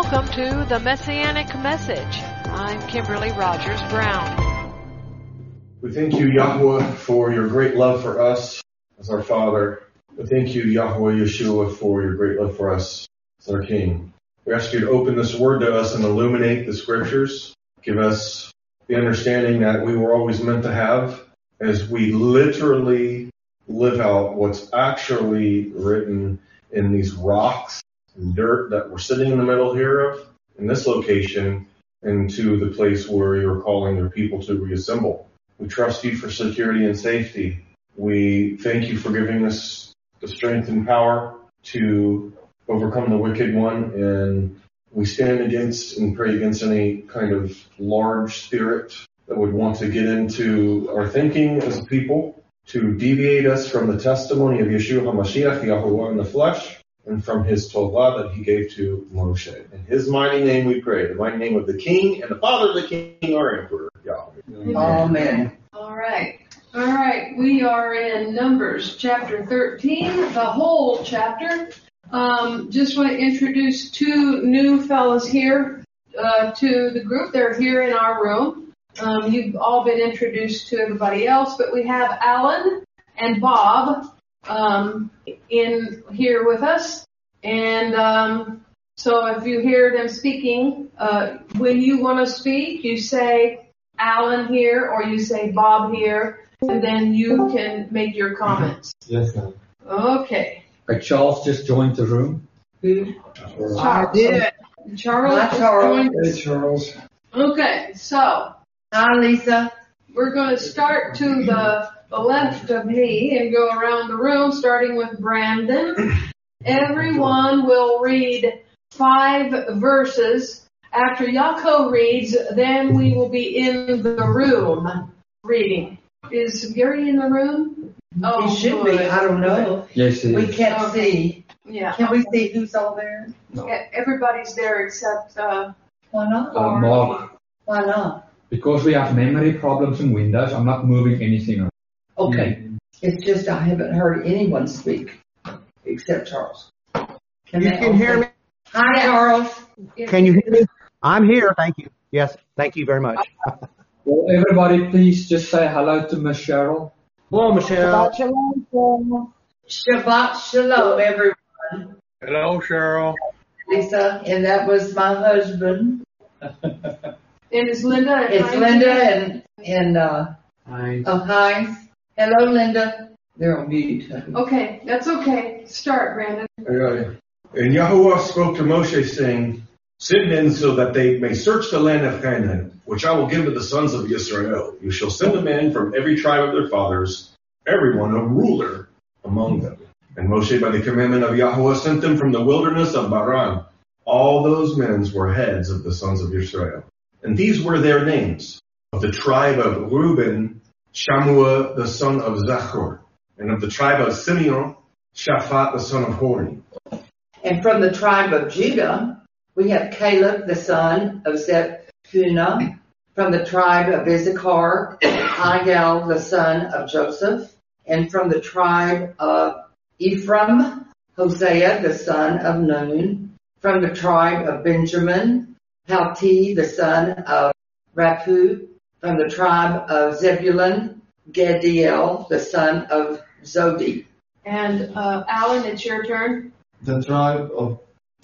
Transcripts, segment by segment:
Welcome to the Messianic Message. I'm Kimberly Rogers Brown. We thank you, Yahweh, for your great love for us as our Father. We thank you, Yahweh Yeshua, for your great love for us as our King. We ask you to open this word to us and illuminate the scriptures. Give us the understanding that we were always meant to have as we literally live out what's actually written in these rocks and dirt that we're sitting in the middle here of, in this location, and to the place where you're calling your people to reassemble. We trust you for security and safety. We thank you for giving us the strength and power to overcome the wicked one, and we stand against and pray against any kind of large spirit that would want to get into our thinking as a people, to deviate us from the testimony of Yeshua HaMashiach, Yahuwah in the flesh, and from his Torah that he gave to Moshe. In his mighty name we pray, the mighty name of the King and the Father of the King, our Emperor, Yahweh. Amen. All right. We are in Numbers chapter 13, the whole chapter. Just want to introduce two new fellows here to the group. They're here in our room. You've all been introduced to everybody else, but we have Alan and Bob in here with us. And so if you hear them speaking, when you want to speak, you say Alan here or you say Bob here, and then you can make your comments. Yes, ma'am. Okay. Charles just joined the room. Who? Charles. I did. Charles. Hi, Charles. Hey, Charles. Okay, so Hi, Lisa. we're going to start to the left of me and go around the room, starting with Brandon. Everyone will read 5 verses. After Yaakov reads, then we will be in the room reading. Is Gary in the room? Oh, He should be. good. I don't know. Yes, it We is. can't see. Yeah. Can we see who's all there? Everybody's there except Why not? Mark, Why not? because we have memory problems in Windows, I'm not moving anything. Okay. It's just I haven't heard anyone speak except Charles. You can hear me? Hi, Charles. Can you hear me? I'm here, thank you. Yes, thank you very much. Well, everybody, please just say hello to Miss Cheryl. Hello, Michelle. Shabbat Shalom, everyone. Hello, Cheryl. Lisa, and that was my husband. And it's Linda. It's Linda and Heinz. Hello, Linda. They're on mute. Okay, that's okay. Start, Brandon. And Yahuwah spoke to Moshe, saying, "Send men so that they may search the land of Canaan, which I will give to the sons of Israel. You shall send them in from every tribe of their fathers, everyone a ruler among them." And Moshe, by the commandment of Yahuwah, sent them from the wilderness of Paran. All those men were heads of the sons of Israel. And these were their names: of the tribe of Reuben, Shammua the son of Zachor; and of the tribe of Simeon, Shaphat the son of Hori. And from the tribe of Judah, we have Caleb, the son of Zephunnah. From the tribe of Issachar, Igal, the son of Joseph. And from the tribe of Ephraim, Hosea, the son of Nun. From the tribe of Benjamin, Palti, the son of Raphu. From the tribe of Zebulun, Gediel, the son of Zodi. And Alan, it's your turn. The tribe of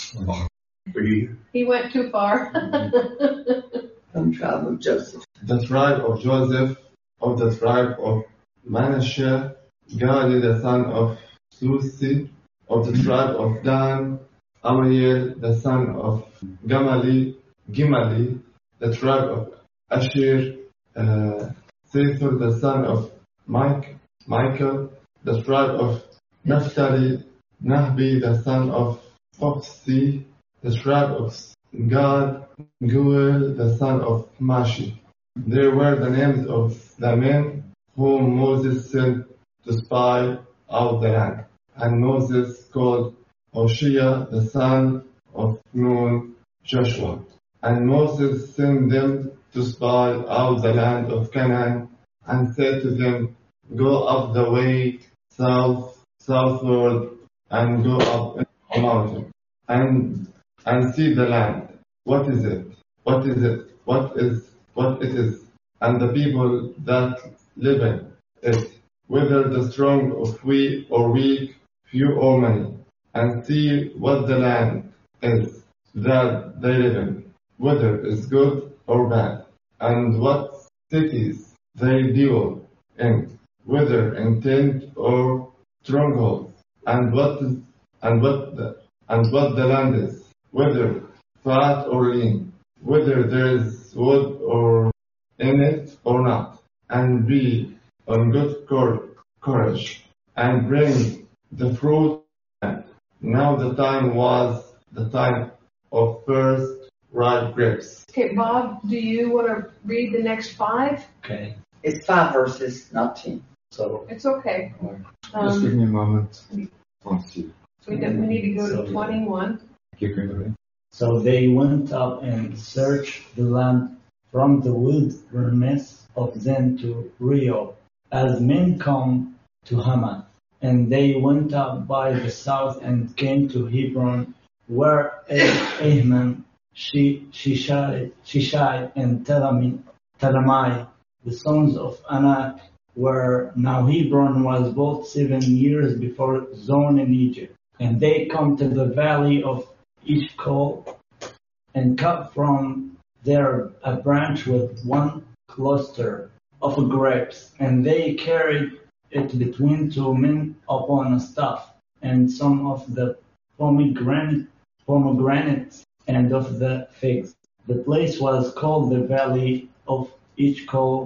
He went too far. From the tribe of Joseph. Joseph, of the tribe of Manasseh, Gadi the son of Susi, of the tribe of Dan, Amriel the son of Gimali, the tribe of Asher, Sethur the son of Michael, the tribe of Naphtali, Nahbi the son of Foxi, the tribe of Gad, Guel the son of Mashi. There were the names of the men whom Moses sent to spy out the land. And Moses called Hoshea the son of Nun, Joshua. And Moses sent them to spy out the land of Canaan, and said to them, "Go up the way southward, and go up a mountain, and see the land, what is it? What is it? What it is? And the people that live in it, whether the strong or weak, few or many, and see what the land is that they live in, whether it's good or bad, and what cities they dwell in, whether in tent or strongholds, and what the land is, whether fat or lean, whether there is wood or in it or not, and be on good courage, and bring the fruit. Now the time was the time of first ripe grapes. Okay, Bob, do you want to read the next 5? Okay. It's 5 verses, not 10. So, It's okay. just give me a moment. Let's see. We need to go to 21. Keep going. So they went up and searched the land from the wilderness of Zin to Rio, as men come to Hamath. And they went up by the south and came to Hebron, where Ahman, Shishai, and Talamai, the sons of Anak, were. Now Hebron was built 7 years before Zon in Egypt. And they come to the valley of Eshcol and cut from there a branch with one cluster of grapes. And they carried it between 2 men upon a staff, and some of the pomegranates and of the figs. The place was called the Valley of Eshcol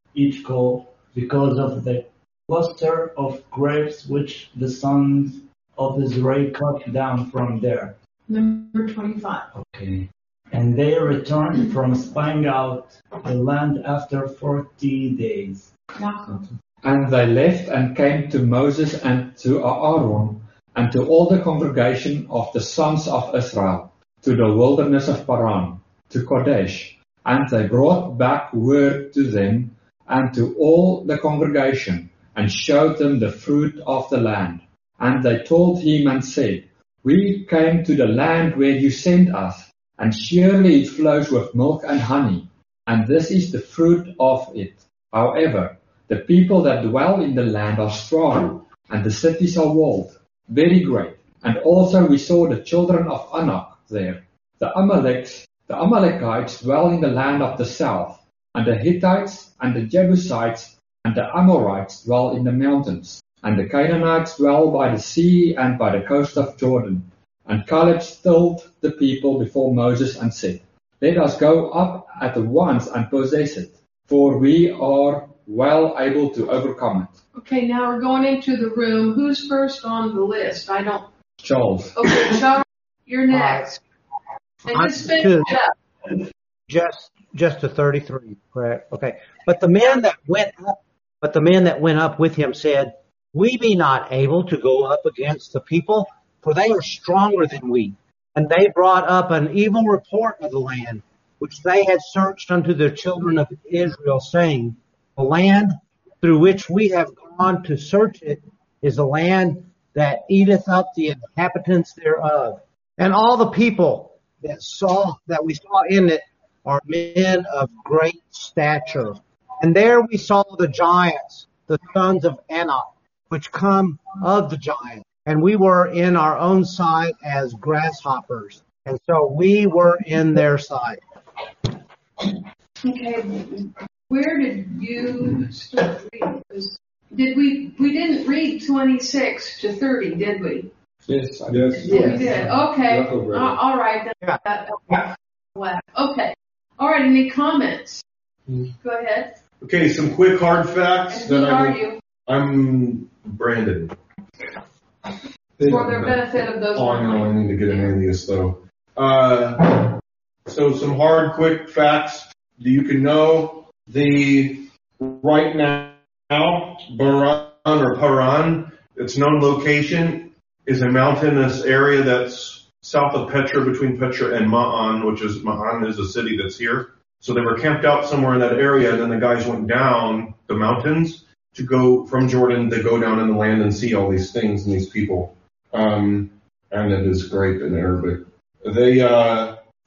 because of the cluster of grapes which the sons of Israel cut down from there. Number 25. Okay. And they returned from spying out the land after 40 days. Jacob. And they left and came to Moses and to Aaron and to all the congregation of the sons of Israel, to the wilderness of Paran, to Kadesh. And they brought back word to them and to all the congregation, and showed them the fruit of the land. And they told him and said, We came to the land where you sent us, and surely it flows with milk and honey, and this is the fruit of it. However, the people that dwell in the land are strong, and the cities are walled, very great. And also we saw the children of Anak there. The Amalekites dwell in the land of the south, and the Hittites and the Jebusites and the Amorites dwell in the mountains, and the Canaanites dwell by the sea and by the coast of Jordan. And Caleb stilled the people before Moses and said, Let us go up at once and possess it, for we are well able to overcome it. Okay, now we're going into the room. Who's first on the list? I don't. Charles. Okay, Charles, you're next. And just finish it up. Just to 33, correct? Okay. But the men that went up with him said, We be not able to go up against the people, for they are stronger than we. And they brought up an evil report of the land, which they had searched unto the children of Israel, saying, The land through which we have gone to search it is a land that eateth up the inhabitants thereof. And all the people that we saw in it are men of great stature. And there we saw the giants, the sons of Anak, which come of the giants. And we were in our own sight as grasshoppers. And so we were in their sight. Okay, where did you start reading? We didn't read 26 to 30, did we? Yes, I Yes. We did. Okay. Jacob read it. All right. Then. Okay. All right. Any comments? Go ahead. Okay, some quick hard facts. And who are you? I'm Brandon. For their benefit of those. Oh, I know, I need to get an alias though. So some hard, quick facts that you can know. Right now, Paran, its known location is a mountainous area that's south of Petra, between Petra and Ma'an, Ma'an is a city that's here. So they were camped out somewhere in that area, and then the guys went down the mountains to go from Jordan to go down in the land and see all these things and these people. And it is great in Arabic.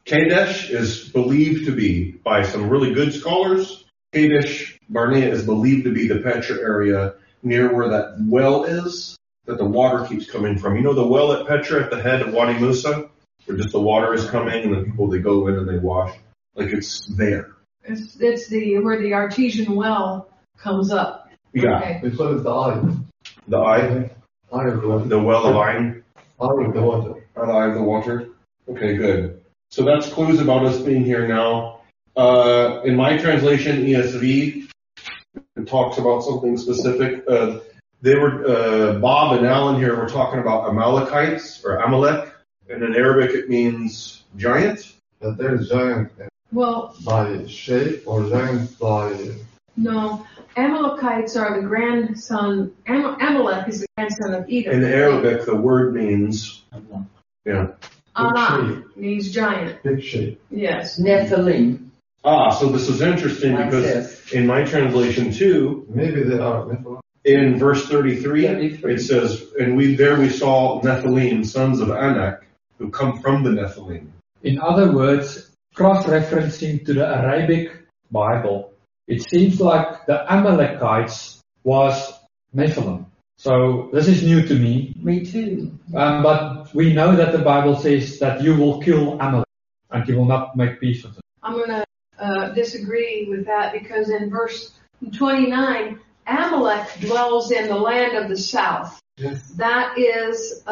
Kadesh is believed to be, by some really good scholars, Kadesh Barnea is believed to be the Petra area near where that well is, that the water keeps coming from. You know the well at Petra at the head of Wadi Musa, where just the water is coming and the people, they go in and they wash? Like it's there. It's where the artesian well comes up. Yeah. Okay. We call it the eye. The eye, Eye of the water. the well of Ain, Eye of the water. or the eye of the water. Okay, good. So that's clues about us being here now. In my translation, ESV, it talks about something specific. They were, Bob and Alan here were talking about Amalekites, or Amalek, and in Arabic it means giant. But there is giant Well, by shape or giant by... no. Amalekites are the grandson. Amalek is the grandson of Edom. In Arabic, the word means, yeah. Anak means giant. Big shape. Yes. Nephilim. So this is interesting Like because this. in my translation too, Maybe they are Nephilim. in verse 33, 33. it says, and we saw Nephilim, sons of Anak, who come from the Nephilim. In other words, cross-referencing to the Arabic Bible, it seems like the Amalekites was Nephilim. So this is new to me. Me too. But we know that the Bible says that you will kill Amalek and you will not make peace with them. I'm going to disagree with that because in verse 29, Amalek dwells in the land of the south. Yes. That is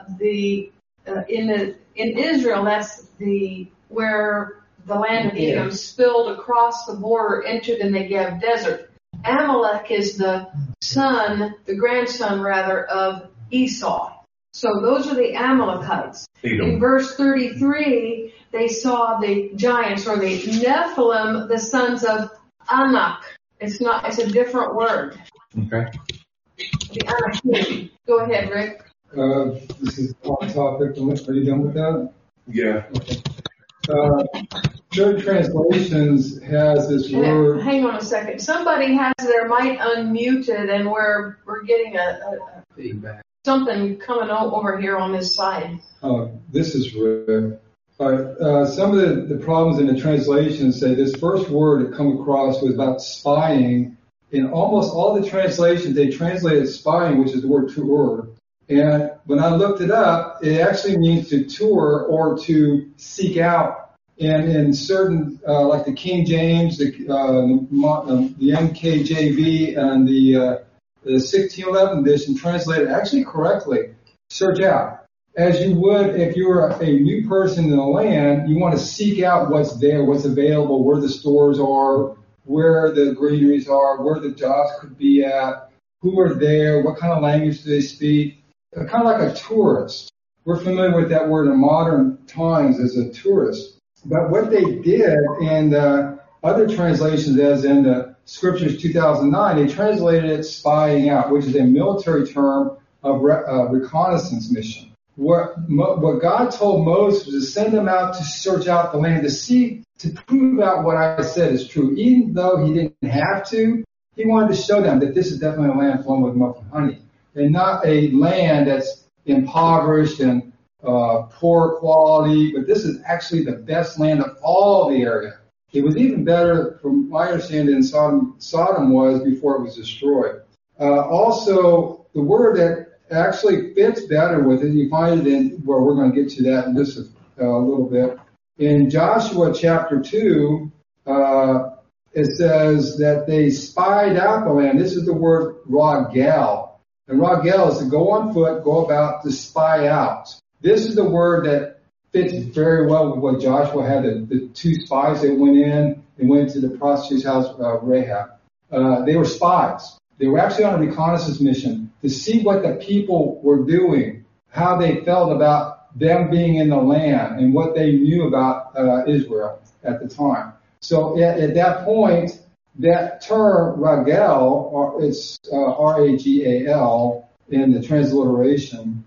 in Israel. That's where the land of Edom spilled across the border into the Negev desert. Amalek is the grandson rather of Esau. So those are the Amalekites. Edom. In verse 33, they saw the giants or the Nephilim, the sons of Anak. It's a different word. Okay. The Anakim. Go ahead, Rick. This is on topic. Are you done with that? Yeah. Church Translations has this word. Hang on a second. Somebody has their mic unmuted, and we're getting a Feedback. something coming over here on this side. This is Rick. Some of the problems in the translations say this first word that come across was about spying. In almost all the translations, they translated spying, which is the word tu'ur. And when I looked it up, it actually means to tour or to seek out. And in certain, like the King James, the NKJV, and the 1611 edition translated actually correctly, search out. As you would if you were a new person in the land, you want to seek out what's there, what's available, where the stores are, where the greeneries are, where the jobs could be at, who are there, what kind of language do they speak. Kind of like a tourist. We're familiar with that word in modern times as a tourist. But what they did in other translations, as in the Scriptures 2009, they translated it spying out, which is a military term of reconnaissance mission. What God told Moses was to send them out to search out the land, to prove out what I said is true. Even though he didn't have to, he wanted to show them that this is definitely a land flowing with milk and honey, and not a land that's impoverished and poor quality, but this is actually the best land of all the area. It was even better, from my understanding, than Sodom was before it was destroyed. Also, the word that actually fits better with it, you find it in, well, we're going to get to that in just a little bit. In Joshua chapter 2, it says that they spied out the land. This is the word Ragel. And Ragel is to go on foot, go about, to spy out. This is the word that fits very well with what Joshua had, the two spies that went in and went to the prostitute's house, Rahab. They were spies. They were actually on a reconnaissance mission to see what the people were doing, how they felt about them being in the land, and what they knew about Israel at the time. So at that point, that term, Ragel, it's R-A-G-A-L in the transliteration,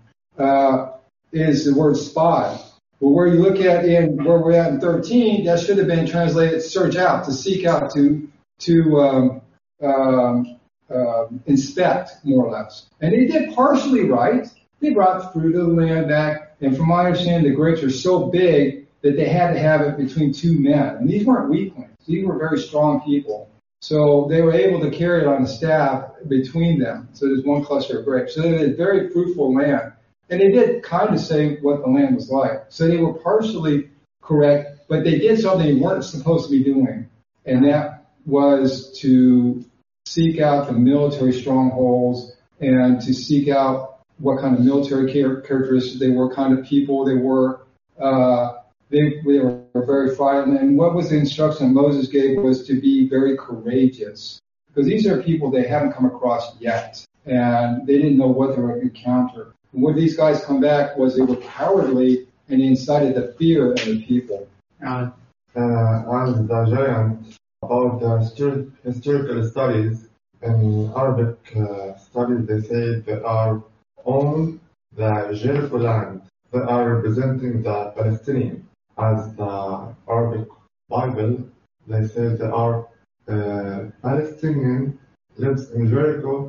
is the word spy. But where you look at where we're at in 13, that should have been translated search out, to seek out, to inspect, more or less. And they did partially right. They brought fruit of the land back, and from my understanding, the grapes are so big that they had to have it between two men. And these weren't weaklings. These were very strong people. So they were able to carry it on the staff between them. So there's one cluster of grapes. So they had a very fruitful land. And they did kind of say what the land was like. So they were partially correct, but they did something they weren't supposed to be doing. And that was to seek out the military strongholds and to seek out what kind of military characteristics they were, kind of people they were. They were very frightened. And what was the instruction Moses gave was to be very courageous. Because these are people they haven't come across yet. And they didn't know what they were going to encounter. And when these guys come back was they were cowardly and they incited the fear of the people. As the giant about the historical studies, in Arabic studies, they say they are on the Jericho land. They are representing the Palestinians. As the Arabic Bible, they say they are Palestinian lives in Jericho,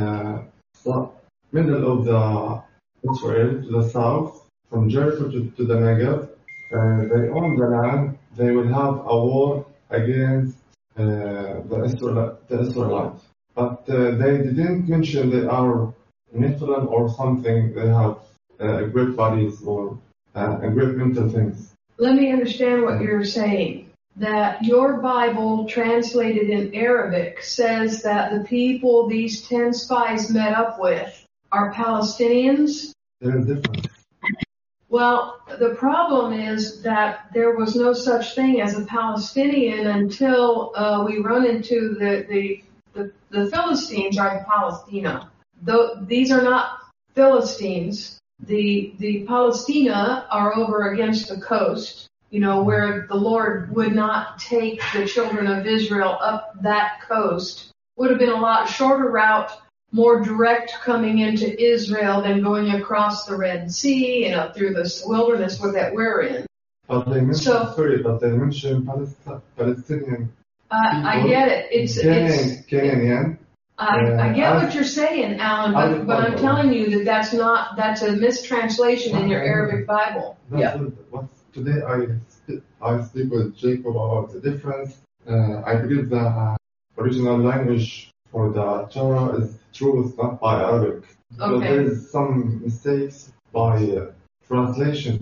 middle of the Israel to the south, from Jericho to the Negev. They own the land. They will have a war against the Israelites. But they didn't mention they are Nephilim or something. They have great bodies or great mental things. Let me understand what you're saying. That your Bible, translated in Arabic, says that the people these 10 spies met up with are Palestinians? There is difference. Well, the problem is that there was no such thing as a Palestinian until we run into the Philistines are Palestina. These are not Philistines. The Palestina are over against the coast, where the Lord would not take the children of Israel up that coast. Would have been a lot shorter route, more direct coming into Israel than going across the Red Sea and up through the wilderness that we're in. But they mentioned Palestinian. I get it. It's Kenyan. I get what you're saying, Alan, but I'm telling you that's a mistranslation in your Arabic Bible. Today I speak with Jacob about the difference. I believe the original language for the Torah is truth, not by Arabic. So there is some mistakes by translation.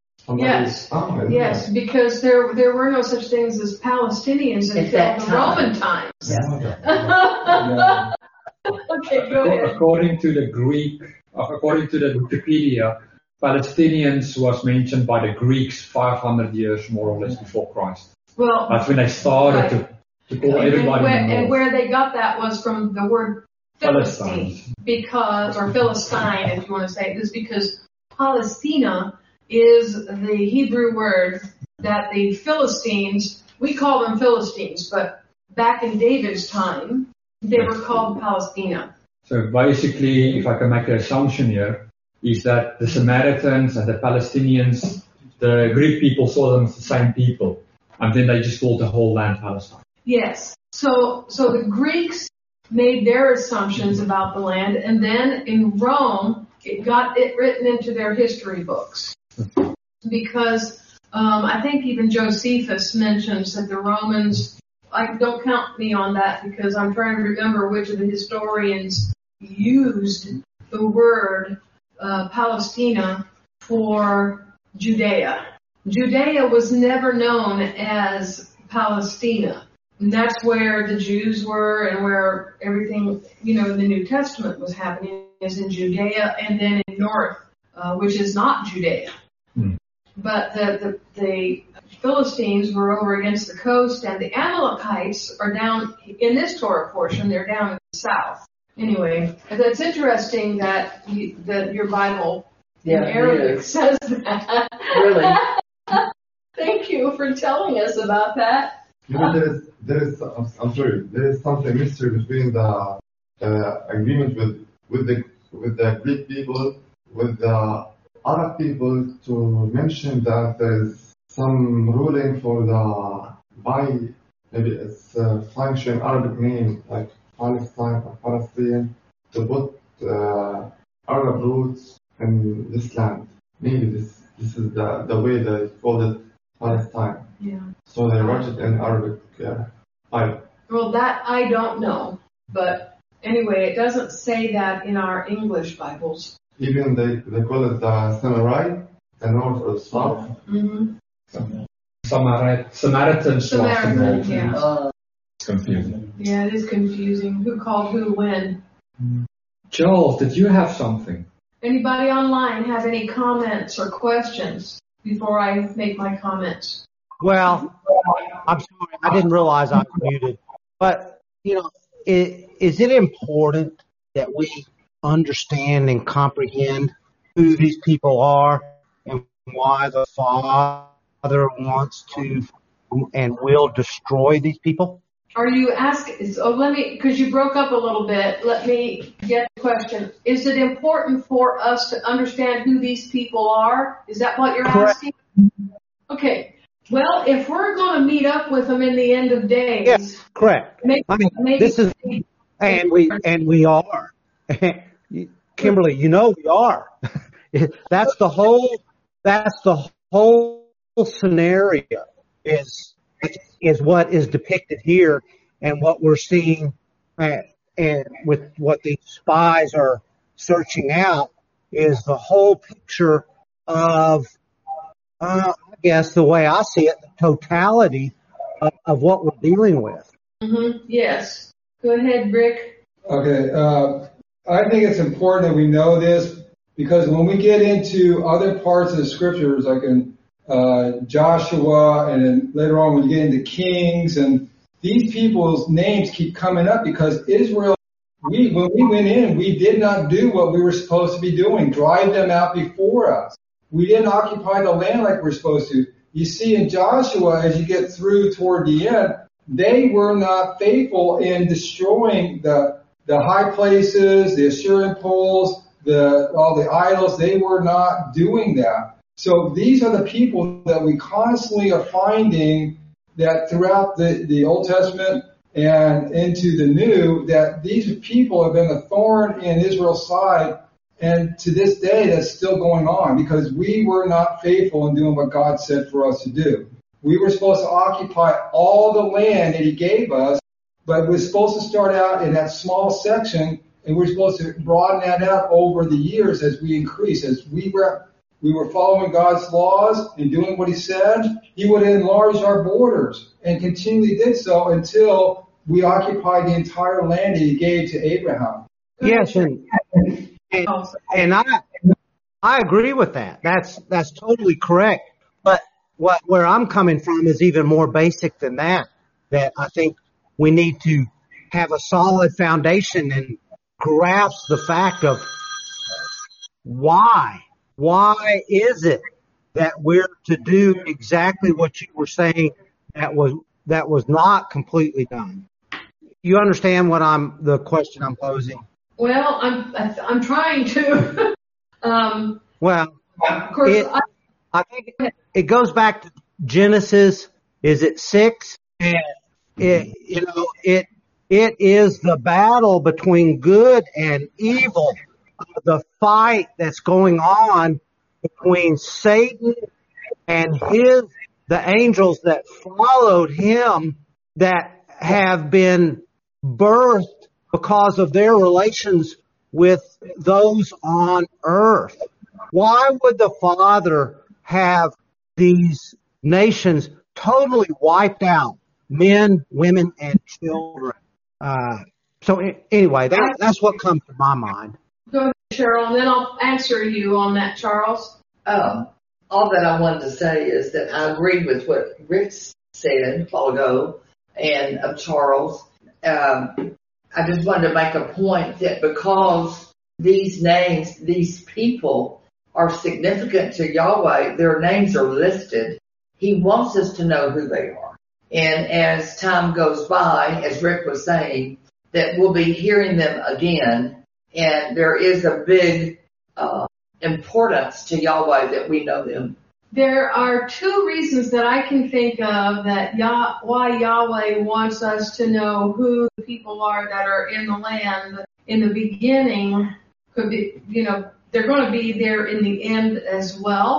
Yes, because there were no such things as Palestinians until the Roman times. Okay, go ahead. According to the Wikipedia, Palestinians was mentioned by the Greeks 500 years more or less before Christ. Well, that's when they started to call everybody. And where they got that was from the word Philistine, or Philistine, if you want to say it, is because Palestina is the Hebrew word that the Philistines, we call them Philistines, but back in David's time, they were called Palestina. So basically, if I can make an assumption here, is that the Samaritans and the Palestinians, the Greek people saw them as the same people, and then they just called the whole land Palestine. Yes. So the Greeks made their assumptions about the land, and then in Rome, it got it written into their history books. Because I think even Josephus mentions that the Romans, don't count me on that because I'm trying to remember which of the historians used the word Palestina for Judea. Judea was never known as Palestina. And that's where the Jews were and where everything, in the New Testament was happening is in Judea and then in North, which is not Judea. But the Philistines were over against the coast, and the Amalekites are down in this Torah portion. They're down in the south. Anyway, it's interesting that your Bible in Arabic says that. Really? Thank you for telling us about that. There is something mystery between the agreement with the Greek people, with the Arab people, to mention that there's some ruling for maybe it's a function Arabic name like Palestine or Palestine, to put Arab roots in this land. Maybe this is the way they call it Palestine. Yeah. So they wrote it in Arabic. Well, that I don't know, but anyway, it doesn't say that in our English Bibles. Even they call it the Samurai, the north or south. Mm-hmm. Samaritans was the Samaritan, north. yeah. It's confusing. Yeah, it is confusing. Who called who when? Joel, did you have something? Anybody online have any comments or questions before I make my comments? Well, I'm sorry, I didn't realize I was muted. But, is it important that we understand and comprehend who these people are and why the Father wants to and will destroy these people? Are you asking, because you broke up a little bit, let me get the question. Is it important for us to understand who these people are? Is that what you're asking? Okay. Well, if we're going to meet up with them in the end of days. Yes, correct. This is, and we are. Kimberly, we are. That's the whole scenario is what is depicted here, and what we're seeing, and with what these spies are searching out is the whole picture of, I guess the way I see it, the totality of what we're dealing with. Mm-hmm. Yes. Go ahead, Rick. Okay. I think it's important that we know this, because when we get into other parts of the scriptures, like in Joshua, and then later on when you get into Kings, and these people's names keep coming up because Israel, when we went in, we did not do what we were supposed to be doing, drive them out before us. We didn't occupy the land like we're supposed to. You see in Joshua, as you get through toward the end, they were not faithful in destroying the high places, the Assyrian poles, all the idols. They were not doing that. So these are the people that we constantly are finding that throughout the Old Testament and into the New, that these people have been a thorn in Israel's side. And to this day, that's still going on because we were not faithful in doing what God said for us to do. We were supposed to occupy all the land that He gave us, but we're supposed to start out in that small section, and we're supposed to broaden that out over the years as we increase. As we were following God's laws and doing what He said, He would enlarge our borders, and continually did so until we occupied the entire land that He gave to Abraham. Yes, and I agree with that. That's totally correct. But where I'm coming from is even more basic than that. That I think we need to have a solid foundation and grasp the fact of why. Why is it that we're to do exactly what you were saying that was not completely done? You understand the question I'm posing? Well, I'm trying to. Well, of course, I think it goes back to Genesis. Is it 6? And it is the battle between good and evil, the fight that's going on between Satan and the angels that followed him, that have been birthed because of their relations with those on earth. Why would the Father have these nations totally wiped out? Men, women, and children. So anyway, that's what comes to my mind. Go ahead, Cheryl, and then I'll answer you on that, Charles. All that I wanted to say is that I agree with what Rick said a while ago and of Charles. I just wanted to make a point that because these names, these people are significant to Yahweh, their names are listed. He wants us to know who they are. And as time goes by, as Rick was saying, that we'll be hearing them again. And there is a big importance to Yahweh that we know them. There are 2 reasons that I can think of that why Yahweh wants us to know who the people are that are in the land in the beginning. Could be, they're going to be there in the end as well.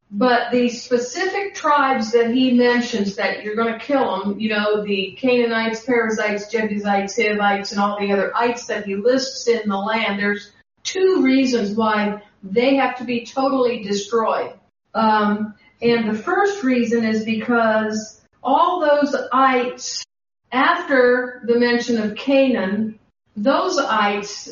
But the specific tribes that he mentions that you're going to kill them, the Canaanites, Perizzites, Jebusites, Hivites, and all the other ites that he lists in the land, there's 2 reasons why they have to be totally destroyed. And the first reason is because all those ites, after the mention of Canaan, those ites,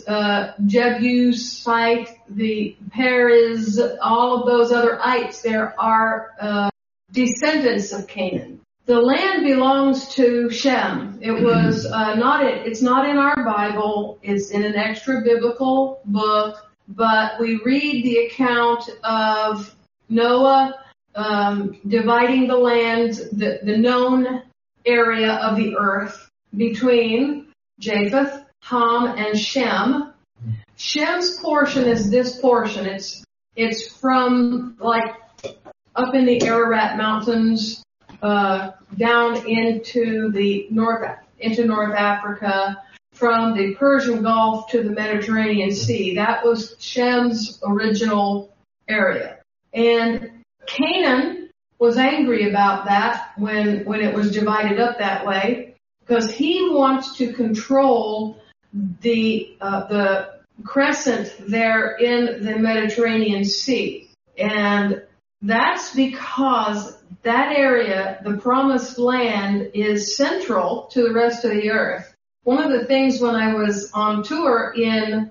Jebusite, the Periz, all of those other ites, there are descendants of Canaan. The land belongs to Shem. It was it's not in our Bible. It's in an extra biblical book, but we read the account of Noah dividing the land, the known area of the earth between Japheth, Ham, and Shem. Shem's portion is this portion. It's from like up in the Ararat Mountains down into North Africa, from the Persian Gulf to the Mediterranean Sea. That was Shem's original area. And Canaan was angry about that when it was divided up that way, because he wants to control the crescent there in the Mediterranean Sea. And that's because that area, the promised land, is central to the rest of the earth. One of the things when I was on tour in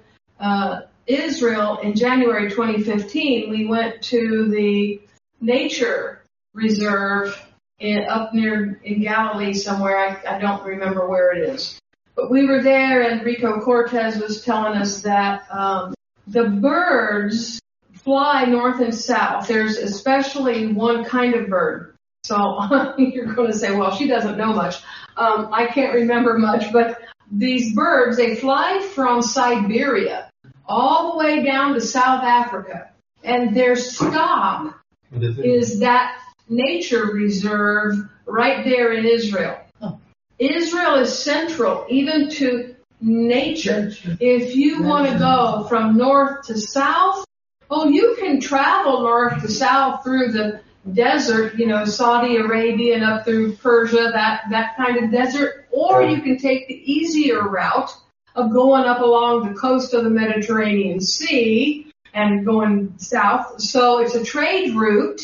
Israel in January 2015, we went to the nature reserve up near in Galilee somewhere. I don't remember where it is. But we were there, and Rico Cortez was telling us that the birds fly north and south. There's especially one kind of bird. So you're going to say, well, she doesn't know much. I can't remember much, but these birds, they fly from Siberia all the way down to South Africa. And their stop is that nature reserve right there in Israel. Israel is central even to nature. If you want to go from north to south, you can travel north to south through the desert, Saudi Arabia and up through Persia, that kind of desert, or you can take the easier route of going up along the coast of the Mediterranean Sea and going south. So it's a trade route.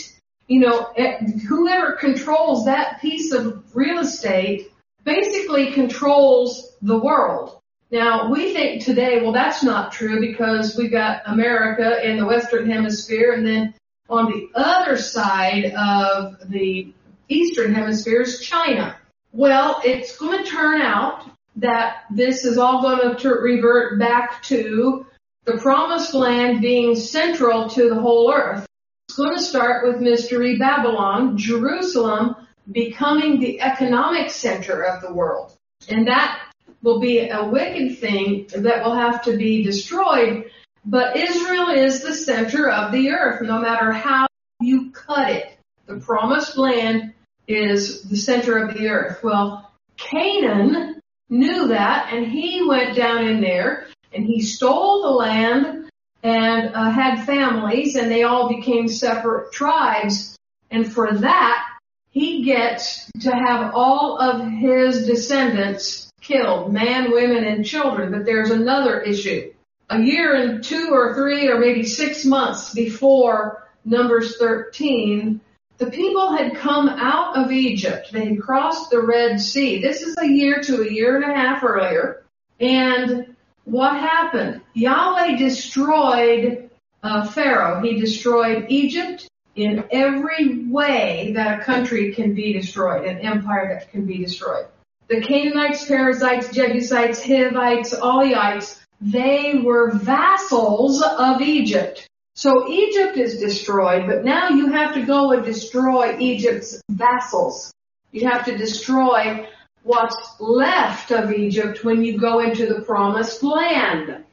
Whoever controls that piece of real estate basically controls the world. Now, we think today, well, that's not true because we've got America in the Western Hemisphere, and then on the other side of the Eastern Hemisphere is China. Well, it's going to turn out that this is all going to revert back to the promised land being central to the whole earth. It's going to start with Mystery Babylon, Jerusalem, becoming the economic center of the world. And that will be a wicked thing that will have to be destroyed. But Israel is the center of the earth, no matter how you cut it. The promised land is the center of the earth. Well, Canaan knew that, and he went down in there, and he stole the land and had families, and they all became separate tribes. And for that, he gets to have all of his descendants killed, men, women, and children. But there's another issue. A year and 2 or 3 or maybe 6 months before Numbers 13, the people had come out of Egypt. They had crossed the Red Sea. This is a year to a year and a half earlier. And what happened? Yahweh destroyed Pharaoh. He destroyed Egypt in every way that a country can be destroyed, an empire that can be destroyed. The Canaanites, Perizzites, Jebusites, Hivites, all the ites, they were vassals of Egypt. So Egypt is destroyed, but now you have to go and destroy Egypt's vassals. You have to destroy what's left of Egypt when you go into the promised land.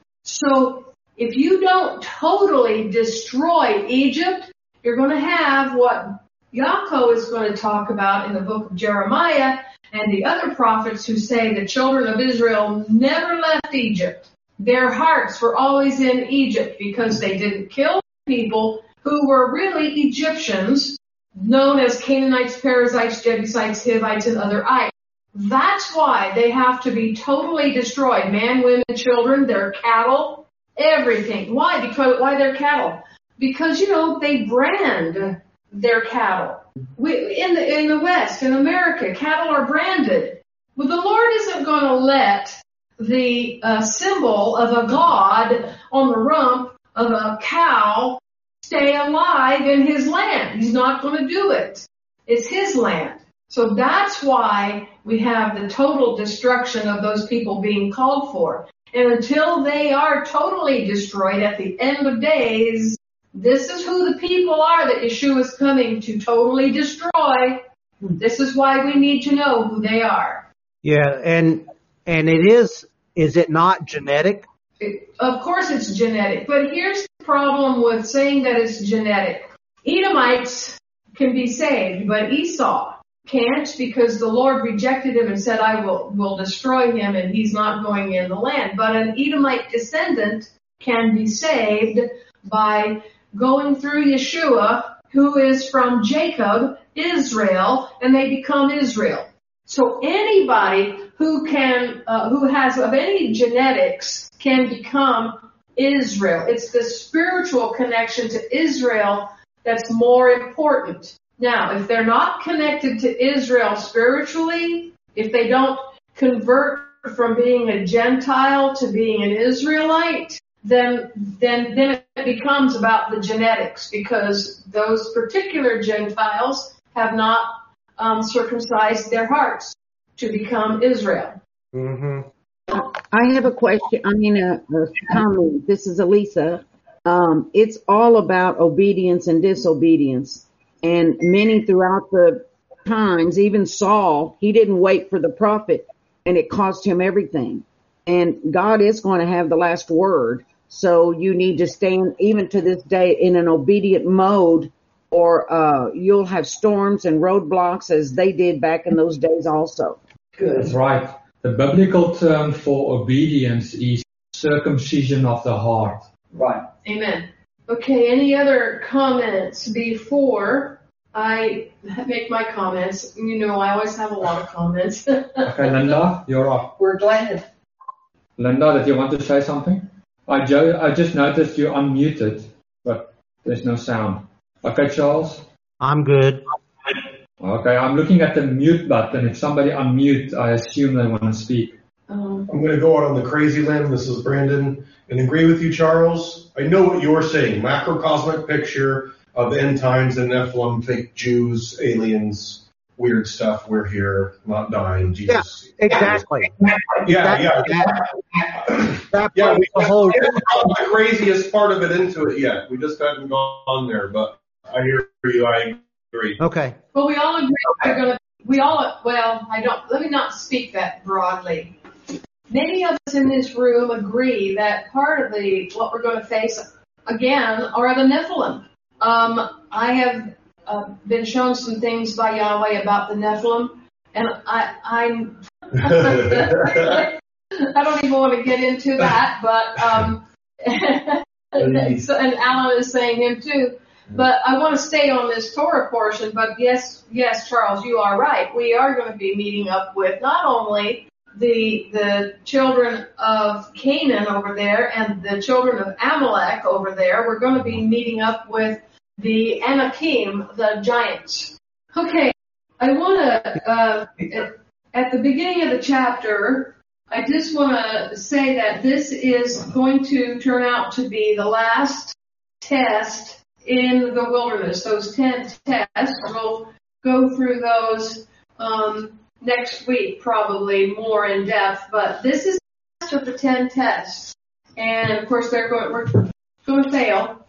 So if you don't totally destroy Egypt, you're going to have what Yaakov is going to talk about in the book of Jeremiah and the other prophets who say the children of Israel never left Egypt. Their hearts were always in Egypt because they didn't kill people who were really Egyptians, known as Canaanites, Perizzites, Jebusites, Hivites, and other ites. That's why they have to be totally destroyed. Man, women, children, their cattle, everything. Why? Why their cattle? Because, they brand their cattle. In the West, in America, cattle are branded. Well, the Lord isn't going to let the symbol of a god on the rump of a cow stay alive in his land. He's not going to do it. It's his land. So that's why we have the total destruction of those people being called for. And until they are totally destroyed at the end of days, this is who the people are that Yeshua is coming to totally destroy. This is why we need to know who they are. Yeah, and is it not genetic? Of course it's genetic, but here's the problem with saying that it's genetic. Edomites can be saved, but Esau can't, because the Lord rejected him and said, I will destroy him, and he's not going in the land. But an Edomite descendant can be saved by going through Yeshua, who is from Jacob, Israel, and they become Israel. So anybody who has of any genetics can become Israel. It's the spiritual connection to Israel that's more important. Now, if they're not connected to Israel spiritually, if they don't convert from being a Gentile to being an Israelite, then it becomes about the genetics, because those particular Gentiles have not circumcised their hearts to become Israel. Mm-hmm. I have a question. a comment. This is Elisa. It's all about obedience and disobedience. And many throughout the times, even Saul, he didn't wait for the prophet, and it cost him everything. And God is going to have the last word. So you need to stand, even to this day, in an obedient mode, or you'll have storms and roadblocks as they did back in those days also. That's right. The biblical term for obedience is circumcision of the heart. Right. Amen. Okay, any other comments before I make my comments? I always have a lot of comments. Okay, Linda, you're up. We're glad. Linda, did you want to say something? I just noticed you unmuted, but there's no sound. Okay, Charles? I'm good. Okay, I'm looking at the mute button. If somebody unmute, I assume they want to speak. I'm going to go out on the crazy limb. This is Brandon, and agree with you, Charles. I know what you're saying. Macrocosmic picture of end times and Nephilim, fake Jews, aliens, weird stuff. We're here, not dying. Jesus. Yeah, exactly. Yeah. That Yeah, we the whole. haven't brought the craziest part of it into it yet. We just haven't gone there, but I hear you. I agree. Okay. Well, we all agree let me not speak that broadly. Many of us in this room agree that part of what we're going to face again are the Nephilim. I have been shown some things by Yahweh about the Nephilim, and I'm I don't even want to get into that, but and Alan is saying him too. But I want to stay on this Torah portion. But yes, Charles, you are right. We are going to be meeting up with not only the children of Canaan over there and the children of Amalek over there. We're going to be meeting up with the Anakim, the giants. Okay, I want to, at the beginning of the chapter, I just want to say that this is going to turn out to be the last test in the wilderness. Those 10 tests, we'll go through those next week, probably more in depth, but this is the last of the 10 tests. And of course, we're going to fail.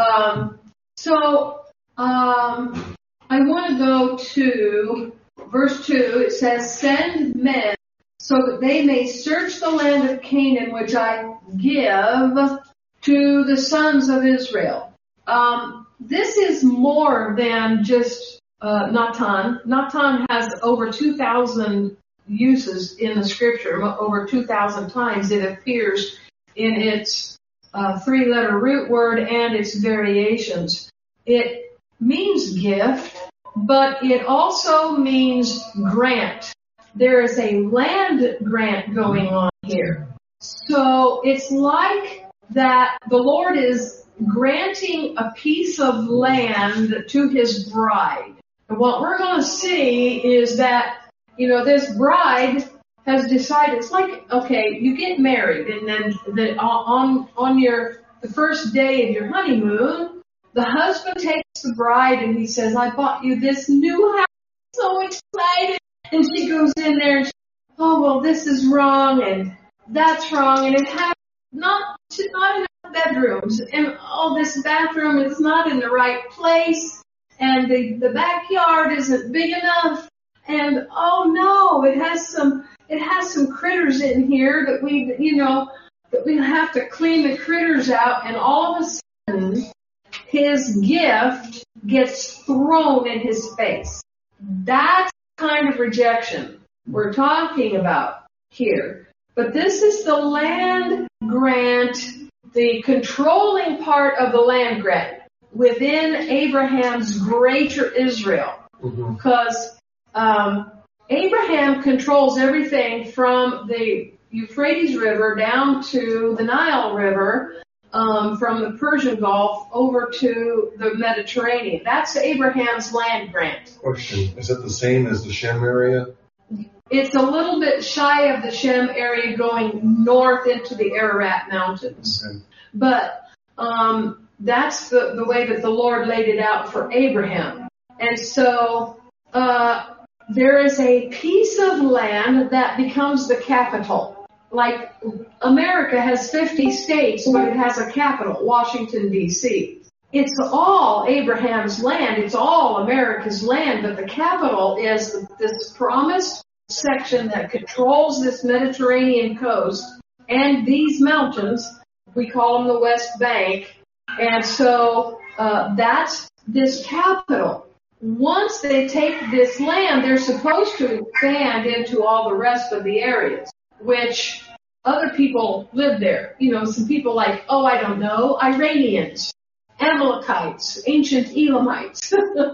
I want to go to verse 2. It says, "Send men so that they may search the land of Canaan, which I give to the sons of Israel." This is more than just Natan. Natan has over 2,000 uses in the scripture. Over 2,000 times it appears in its 3-letter root word and its variations. it means gift, but it also means grant. There is a land grant going on here. So it's like that the Lord is granting a piece of land to his bride. And what we're going to see is that, this bride has decided, it's like, okay, you get married, and then on the first day of your honeymoon, the husband takes the bride and he says, I bought you this new house, so excited. And she goes in there and oh, well, this is wrong and that's wrong, and it has not enough bedrooms, and this bathroom is not in the right place, and the backyard isn't big enough, and oh no, it has some critters in here that we have to clean the critters out, and all of a sudden his gift gets thrown in his face. That's the kind of rejection we're talking about here. But this is the land grant, the controlling part of the land grant within Abraham's greater Israel. Because Abraham controls everything from the Euphrates River down to the Nile River, from the Persian Gulf over to the Mediterranean. That's Abraham's land grant. Question, is it the same as the Shem area? It's a little bit shy of the Shem area going north into the Ararat Mountains. Okay. But that's the way that the Lord laid it out for Abraham. And so there is a piece of land that becomes the capital. Like America has 50 states, but it has a capital, Washington, D.C. It's all Abraham's land. It's all America's land, but the capital is this promised section that controls this Mediterranean coast and these mountains. We call them the West Bank. And so that's this capital. Once they take this land, they're supposed to expand into all the rest of the areas, which other people live there. Some people like, Iranians, Amalekites, ancient Elamites,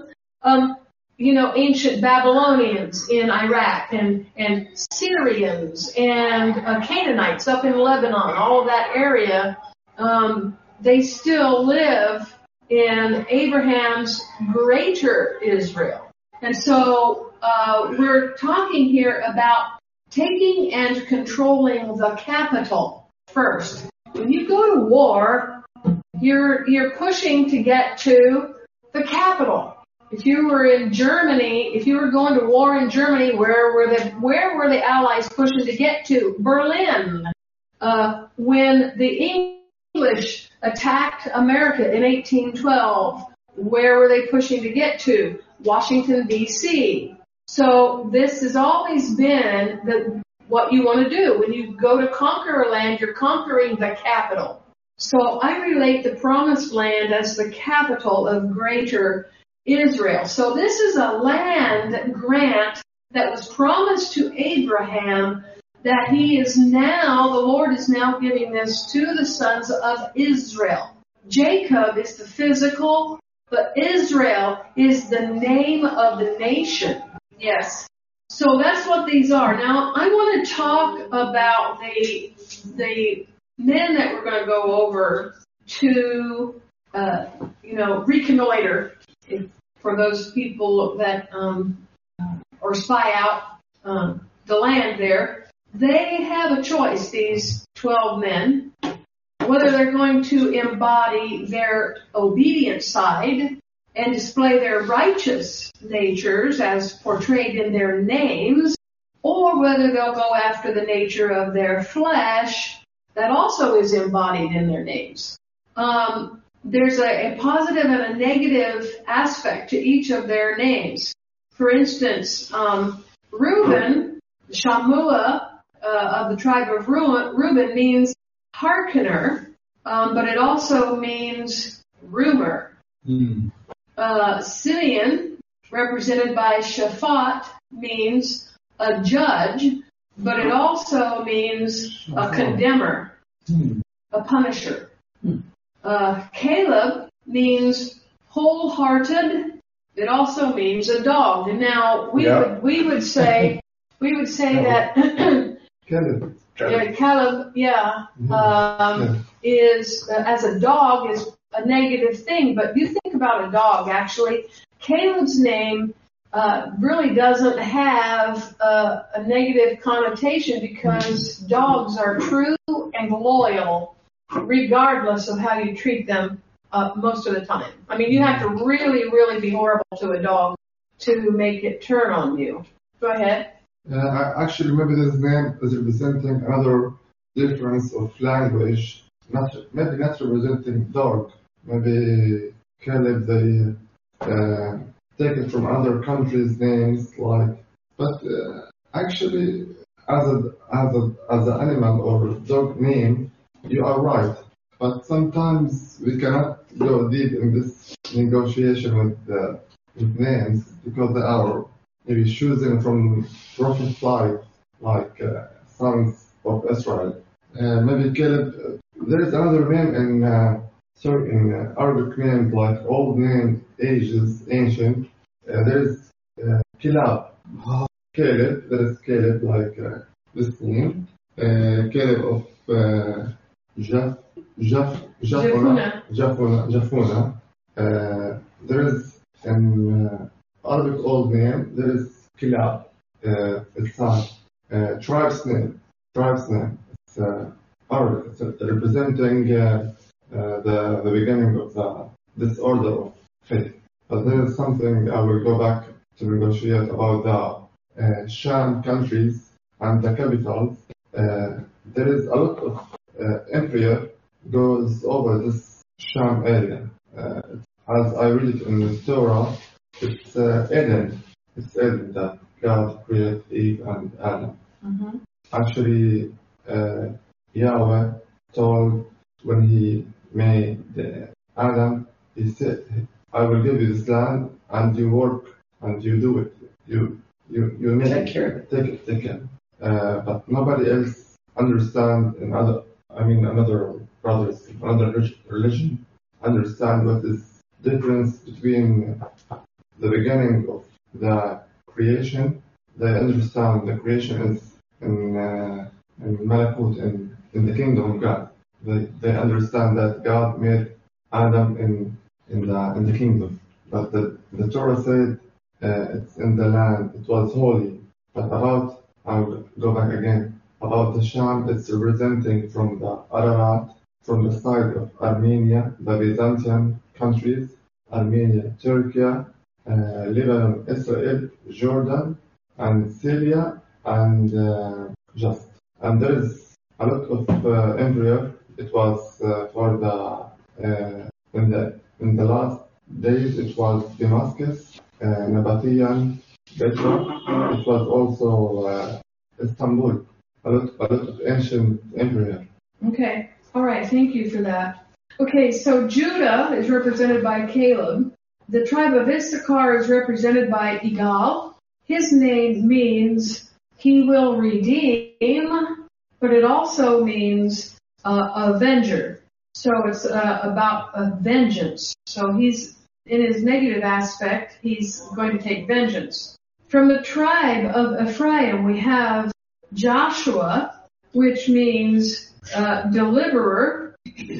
ancient Babylonians in Iraq, and Syrians, and Canaanites up in Lebanon, all of that area, they still live in Abraham's greater Israel. And so we're talking here about taking and controlling the capital first. When you go to war, you're pushing to get to the capital. If you were in Germany, if you were going to war in Germany, where were the Allies pushing to get to? Berlin. When the English attacked America in 1812, where were they pushing to get to? Washington, D.C. So this has always been what you want to do. When you go to conquer a land, you're conquering the capital. So I relate the promised land as the capital of greater Israel. So this is a land grant that was promised to Abraham that the Lord is now giving this to the sons of Israel. Jacob is the physical, but Israel is the name of the nation. Yes. So that's what these are. Now, I want to talk about the men that we're going to go over to, reconnoiter for those people that, or spy out the land there. They have a choice, these 12 men, whether they're going to embody their obedient side and display their righteous natures as portrayed in their names, or whether they'll go after the nature of their flesh that also is embodied in their names. There's a positive and a negative aspect to each of their names. For instance, Reuben, Shammua, of the tribe of Reuben means hearkener, but it also means rumor. Simeon, represented by Shaphat, means a judge, but it also means a condemner, a punisher. Caleb means wholehearted. It also means a dog. And now we would say that Caleb. Caleb, is as a dog is a negative thing. But you think about a dog. Actually, Caleb's name really doesn't have a negative connotation because dogs are true and loyal, regardless of how you treat them most of the time. I mean, you have to really, really be horrible to a dog to make it turn on you. Go ahead. Actually, maybe this name is representing another difference of language, maybe not representing dog. Maybe Caleb, they take it from other countries' names, but actually, as an animal or dog name, you are right. But sometimes we cannot go deep in this negotiation with names because they are maybe chosen from prophet life, like sons of Israel. Maybe Caleb. There is another name in Arabic names like old name, ages, ancient. There is Kilab. Caleb. There is Caleb like this name. Caleb of Jafuna. There is an Arabic old name. There is Kilab. It's a tribe's name. It's Arabic. It's representing the beginning of this order of faith. But there is something I will go back to negotiate about the Sham countries and the capitals. There is a lot of empire goes over this Sham area. As I read it in the Torah, it's Eden. It's Eden that God created Eve and Adam. Mm-hmm. Actually, Yahweh told when he made Adam, he said, I will give you this land and you work and you do it. You make take care of it. Take care. But nobody else understand another brothers, another religion understand what is difference between the beginning of the creation. They understand the creation is in Malakut, in the kingdom of God. They understand that God made Adam in the kingdom, but the Torah said it's in the land. It was holy. But I'll go back again. About the Sham, it's representing from the Ararat, from the side of Armenia, the Byzantine countries, Armenia, Turkey, Lebanon, Israel, Jordan, and Syria, and just. And there is a lot of empire. It was for the in the last days. It was Damascus, Nabatean, Petra. It was also Istanbul. A lot of ancient empire. Okay. All right. Thank you for that. Okay. So Judah is represented by Caleb. The tribe of Issachar is represented by Igal. His name means he will redeem, but it also means avenger. So it's about a vengeance. So he's, in his negative aspect, he's going to take vengeance. From the tribe of Ephraim, we have Joshua, which means deliverer.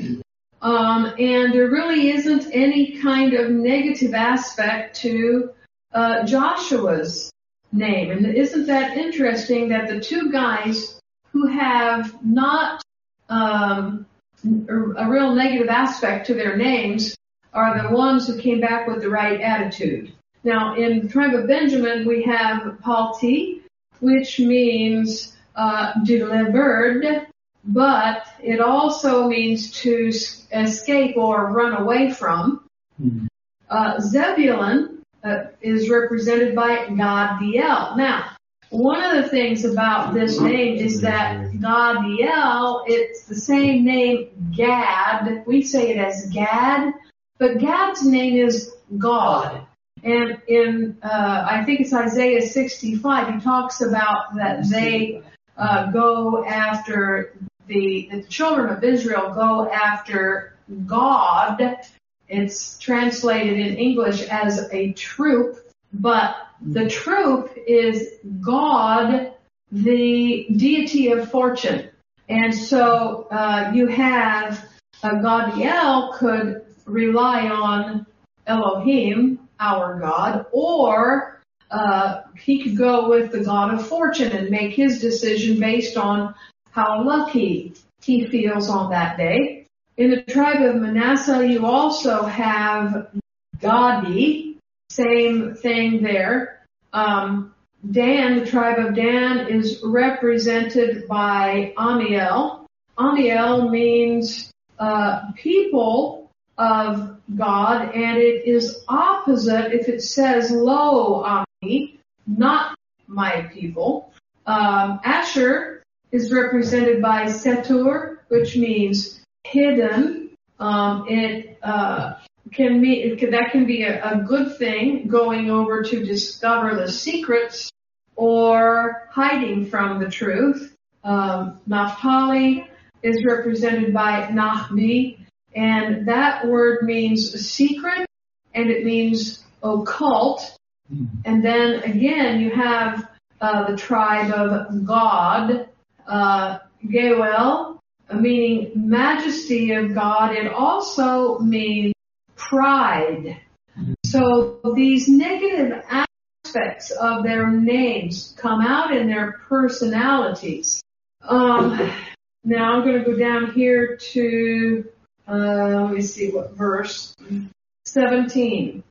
And there really isn't any kind of negative aspect to Joshua's name. And isn't that interesting that the two guys who have not a real negative aspect to their names are the ones who came back with the right attitude. Now, in the tribe of Benjamin, we have Palti, which means delivered, but it also means to escape or run away from. Zebulun is represented by Gadiel. Now, one of the things about this name is that Gadiel, it's the same name Gad. We say it as Gad, but Gad's name is God. And in, I think it's Isaiah 65, he talks about that they go after, the children of Israel go after God, It's translated in English as a troop, but the troop is God, the deity of fortune. And so you have Gadiel could rely on Elohim, our God, or he could go with the God of fortune and make his decision based on how lucky he feels on that day. In the tribe of Manasseh, you also have Gadi, same thing there. Dan, the tribe of Dan, is represented by Amiel. Amiel means people of God, and it is opposite if it says lo Ami, not my people. Asher is represented by Setur, which means hidden. That can be a good thing, going over to discover the secrets or hiding from the truth. Naphtali is represented by Nahbi, and that word means secret, and it means occult. And then again, you have the tribe of God, Geuel, meaning majesty of God. It also means pride. So these negative aspects of their names come out in their personalities. Now I'm going to go down here to, let me see what verse, 17.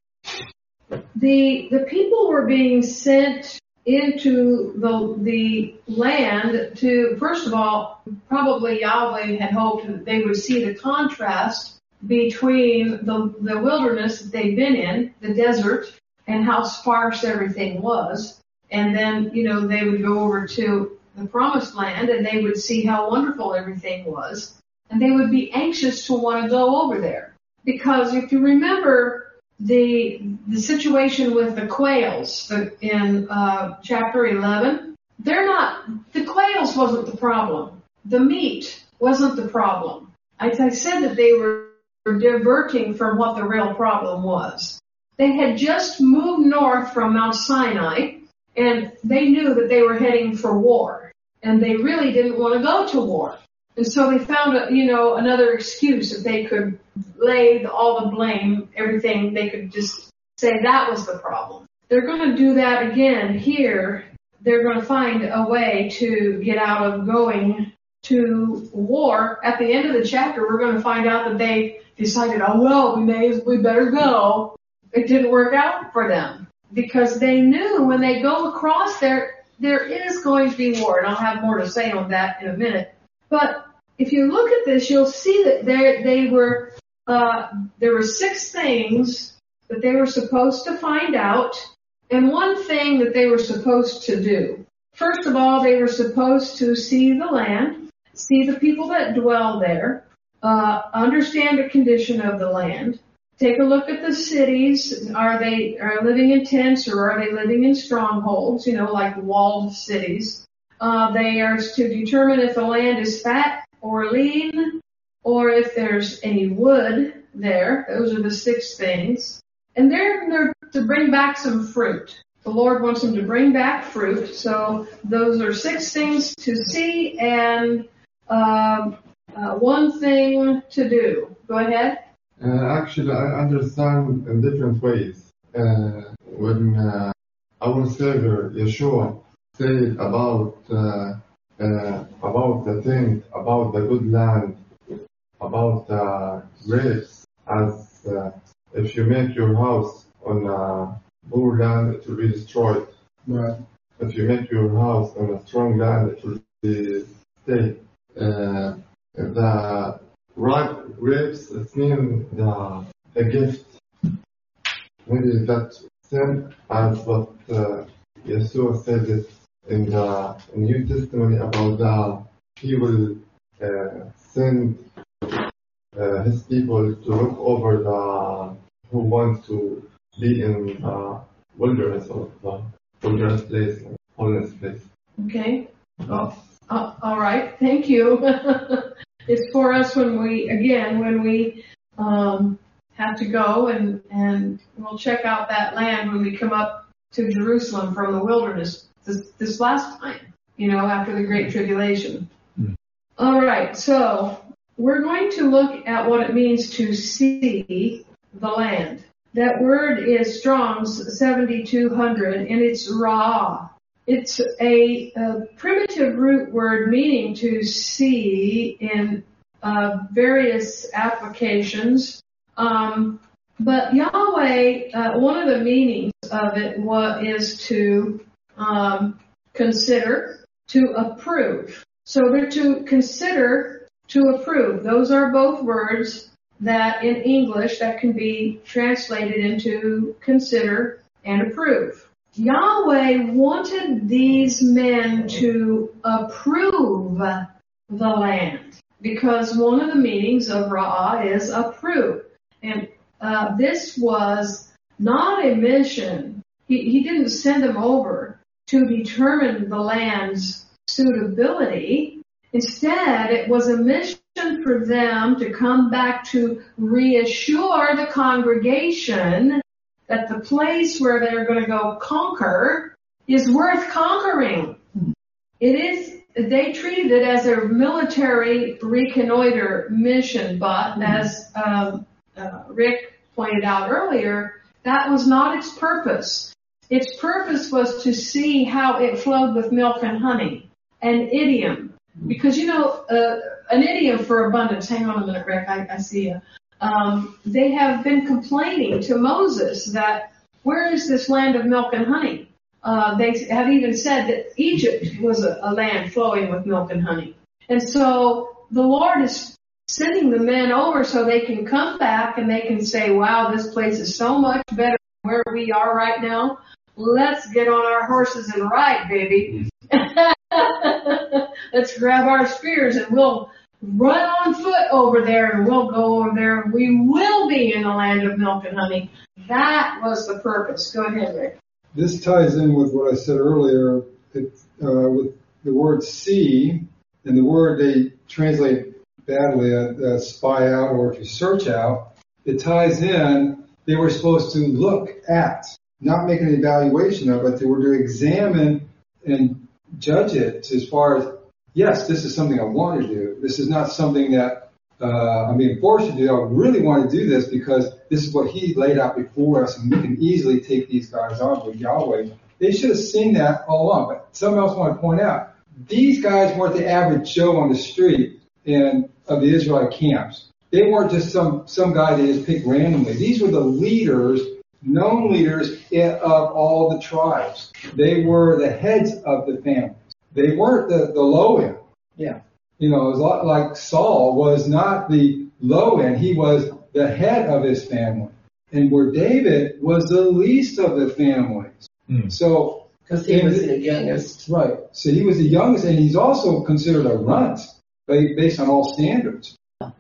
The people were being sent into the land to, first of all, probably Yahweh had hoped that they would see the contrast between the wilderness that they'd been in, the desert, and how sparse everything was. And then, they would go over to the promised land and they would see how wonderful everything was. And they would be anxious to want to go over there. Because if you remember the situation with the quails in chapter 11, the quails wasn't the problem. The meat wasn't the problem. I said that they were diverting from what the real problem was. They had just moved north from Mount Sinai, and they knew that they were heading for war, and they really didn't want to go to war. And so they found, another excuse. If they could lay all the blame, everything, they could just say that was the problem. They're going to do that again here. They're going to find a way to get out of going to war. At the end of the chapter, we're going to find out that they decided, we better go. It didn't work out for them because they knew when they go across there is going to be war. And I'll have more to say on that in a minute. But if you look at this, you'll see that there were 6 things that they were supposed to find out and 1 thing that they were supposed to do. First of all, they were supposed to see the land, see the people that dwell there, understand the condition of the land, take a look at the cities. Are they living in tents or are they living in strongholds, like walled cities? They are to determine if the land is fat or lean, or if there's any wood there. Those are the 6 things. And they're to bring back some fruit. The Lord wants them to bring back fruit. So those are 6 things to see and 1 thing to do. Go ahead. Actually, I understand in different ways. When our Savior, Yeshua, said about the things, about the good land, about the grapes, as if you make your house on a poor land, it will be destroyed. Right. If you make your house on a strong land, it will be stay. The ripe grapes, it means the gift. Maybe that same as what Yeshua said it in the New Testament about he will send his people to look over who want to be in wilderness or the wilderness place, holiness place. Okay. All right. Thank you. It's for us when we have to go and we'll check out that land when we come up to Jerusalem from the wilderness this last time, after the Great Tribulation. All right, so we're going to look at what it means to see the land. That word is Strong's 7200, and it's Ra. It's a primitive root word meaning to see in various applications. But Yahweh, one of the meanings of it is to consider, to approve. So we're to consider, to approve. Those are both words that in English that can be translated into consider and approve. Yahweh wanted these men to approve the land because one of the meanings of Ra'ah is approve. And this was not a mission. He didn't send them over to determine the land's suitability. Instead, it was a mission for them to come back to reassure the congregation that the place where they're going to go conquer is worth conquering. They treated it as a military reconnoiter mission, but as Rick pointed out earlier, that was not its purpose. Its purpose was to see how it flowed with milk and honey. An idiom. Because, an idiom for abundance. Hang on a minute, Rick. I see you. They have been complaining to Moses that where is this land of milk and honey? They have even said that Egypt was a land flowing with milk and honey. And so the Lord is sending the men over so they can come back and they can say, wow, this place is so much better than where we are right now. Let's get on our horses and ride, baby. Let's grab our spears and we'll run on foot over there and we'll go over there and we will be in the land of milk and honey. That was the purpose. Go ahead, Rick. This ties in with what I said earlier with the word see, and the word they translate badly spy out or to search out. It ties in, they were supposed to look at, not make an evaluation of it. They were to examine and judge it as far as, yes, this is something I want to do. This is not something that I'm being forced to do. I really want to do this because this is what He laid out before us, and we can easily take these guys on with Yahweh. They should have seen that all along. But something else I want to point out. These guys weren't the average Joe on the street of the Israelite camps. They weren't just some guy they just picked randomly. These were the leaders, known leaders of all the tribes. They were the heads of the families. They weren't the low end. Yeah. It was a lot like Saul was not the low end. He was the head of his family. And where David was the least of the families. So, because he was the youngest. Right. So he was the youngest, and he's also considered a runt based on all standards.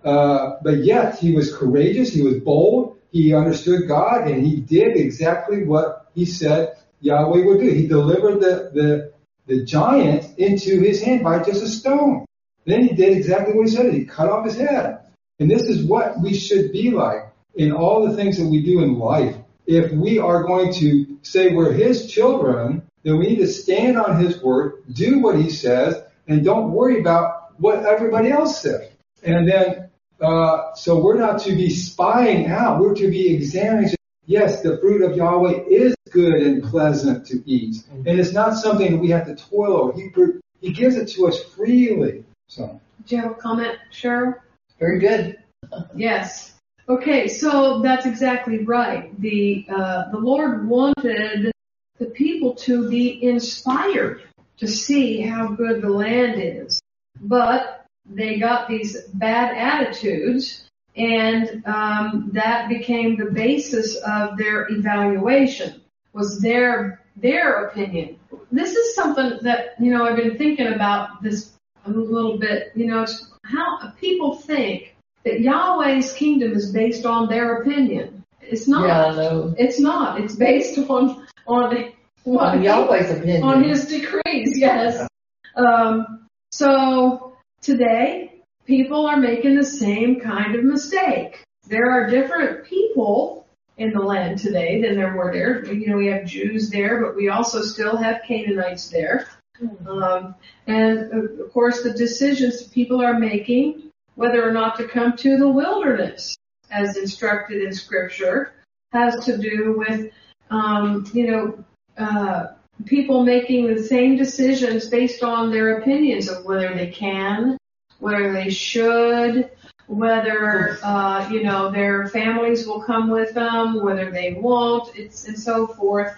But yet he was courageous. He was bold. He understood God, and he did exactly what he said Yahweh would do. He delivered the giant into his hand by just a stone. Then he did exactly what he said. He cut off his head. And this is what we should be like in all the things that we do in life. If we are going to say we're His children, then we need to stand on His word, do what He says, and don't worry about what everybody else says. And then, so we're not to be spying out. We're to be examining. Yes, the fruit of Yahweh is good and pleasant to eat. And it's not something we have to toil over. He gives it to us freely. So. Do you have a comment, Cheryl? Very good. Yes. Okay, so that's exactly right. The Lord wanted the people to be inspired to see how good the land is. But they got these bad attitudes, and that became the basis of their evaluation, was their opinion. This is something that, I've been thinking about this a little bit. It's how people think that Yahweh's kingdom is based on their opinion. It's not. Yeah, no. It's not. It's based on Yahweh's opinion. On His decrees, yes. So today, people are making the same kind of mistake. there are different people in the land today than there were there. We have Jews there, but we also still have Canaanites there. And of course, the decisions people are making, whether or not to come to the wilderness, as instructed in Scripture, has to do with, people making the same decisions based on their opinions of whether they can, whether they should, whether, their families will come with them, whether they won't, and so forth.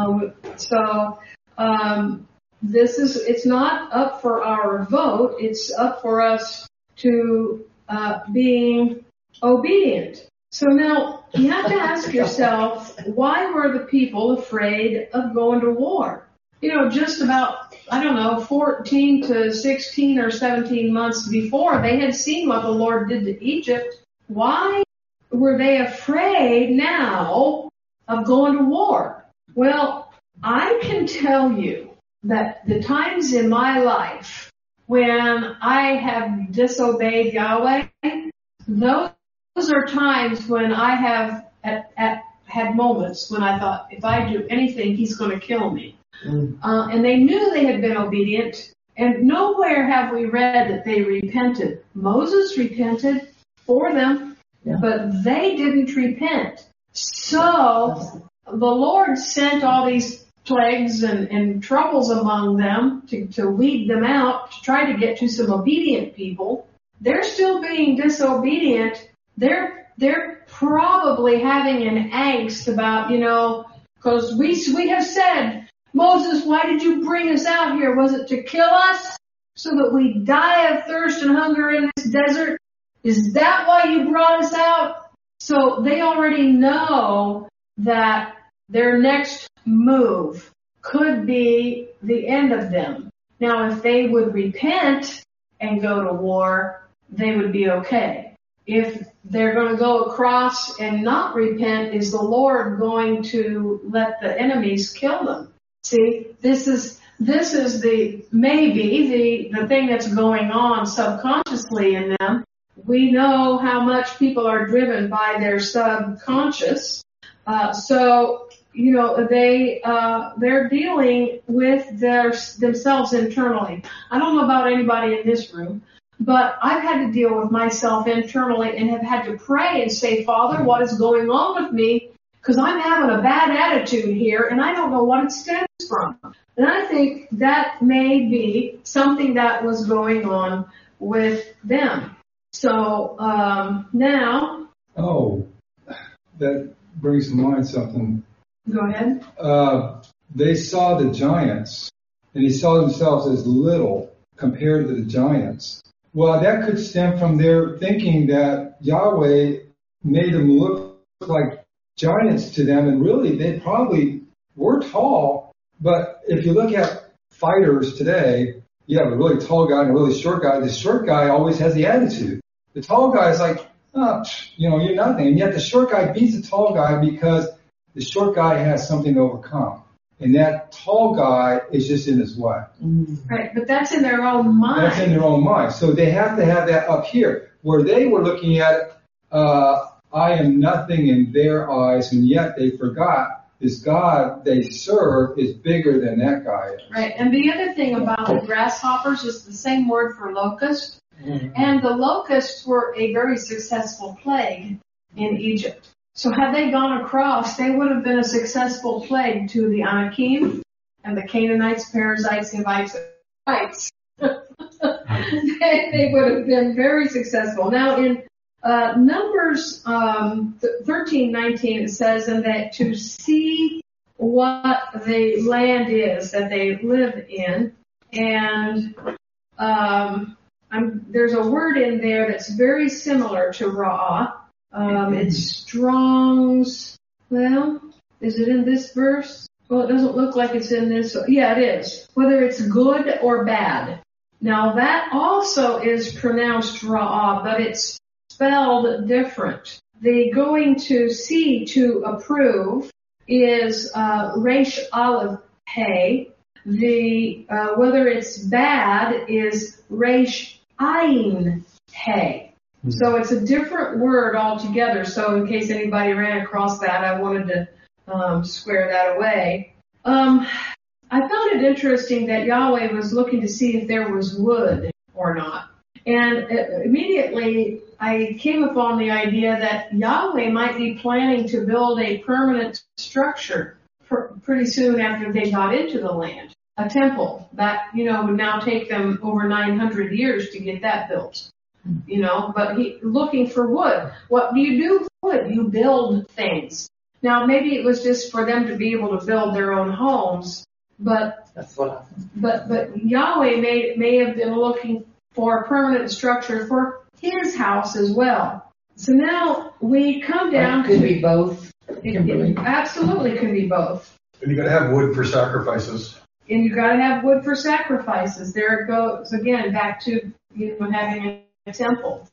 It's not up for our vote. It's up for us to being obedient. So now you have to ask yourself, why were the people afraid of going to war? Just about, 14 to 16 or 17 months before, they had seen what the Lord did to Egypt. Why were they afraid now of going to war? Well, I can tell you that the times in my life when I have disobeyed Yahweh, those are times when I have had moments when I thought, if I do anything, he's going to kill me. And they knew they had been obedient, and nowhere have we read that they repented. Moses repented for them, but they didn't repent. So the Lord sent all these plagues and troubles among them to weed them out, to try to get to some obedient people. They're still being disobedient. They're probably having an angst about, because we have said, Moses, why did you bring us out here? Was it to kill us so that we die of thirst and hunger in this desert? Is that why you brought us out? So they already know that their next move could be the end of them. Now, if they would repent and go to war, they would be okay. If they're going to go across and not repent, is the Lord going to let the enemies kill them? See, this is maybe the thing that's going on subconsciously in them. We know how much people are driven by their subconscious. So they're dealing with themselves internally. I don't know about anybody in this room, but I've had to deal with myself internally and have had to pray and say, Father, what is going on with me? Because I'm having a bad attitude here and I don't know what it stems from. And I think that may be something that was going on with them. So now. Oh, that brings to mind something. Go ahead. They saw the giants and they saw themselves as little compared to the giants. Well, that could stem from their thinking that Yahweh made them look like giants to them, and really they probably were tall. But if you look at fighters today, you have a really tall guy and a really short guy. The short guy always has the attitude. The tall guy is like, you're nothing. And yet the short guy beats the tall guy because the short guy has something to overcome. And that tall guy is just in his way. Right, but that's in their own mind. That's in their own mind. So they have to have that up here, where they were looking at, I am nothing in their eyes, and yet they forgot this God they serve is bigger than that guy is. Right, and the other thing about the grasshoppers is the same word for locust. Mm-hmm. And the locusts were a very successful plague in Egypt. So had they gone across, they would have been a successful plague to the Anakim and the Canaanites, Perizzites, Hivites, and Hivites. They would have been very successful. Now in Numbers 13:19 it says, and that to see what the land is that they live in, and there's a word in there that's very similar to Ra'ah. It's Strong's, well, is it in this verse? Well, it doesn't look like it's in this. Yeah, it is. Whether it's good or bad. Now that also is pronounced Ra'ah, but it's spelled different. The going to see, to approve, is Resh Aleph Hey. The whether it's bad is Resh Ayin Hey. So it's a different word altogether. So in case anybody ran across that, I wanted to square that away. I found it interesting that Yahweh was looking to see if there was wood or not. And immediately I came upon the idea that Yahweh might be planning to build a permanent structure pretty soon after they got into the land. A temple that, would now take them over 900 years to get that built. But looking for wood. What do you do with wood? You build things. Now, maybe it was just for them to be able to build their own homes, but That's what I think. but Yahweh may have been looking for a permanent structure for his house as well. So now we come down It could be both. it absolutely could be both. And you got to have wood for sacrifices. And you got to have wood for sacrifices. There it goes again, back to having a temple.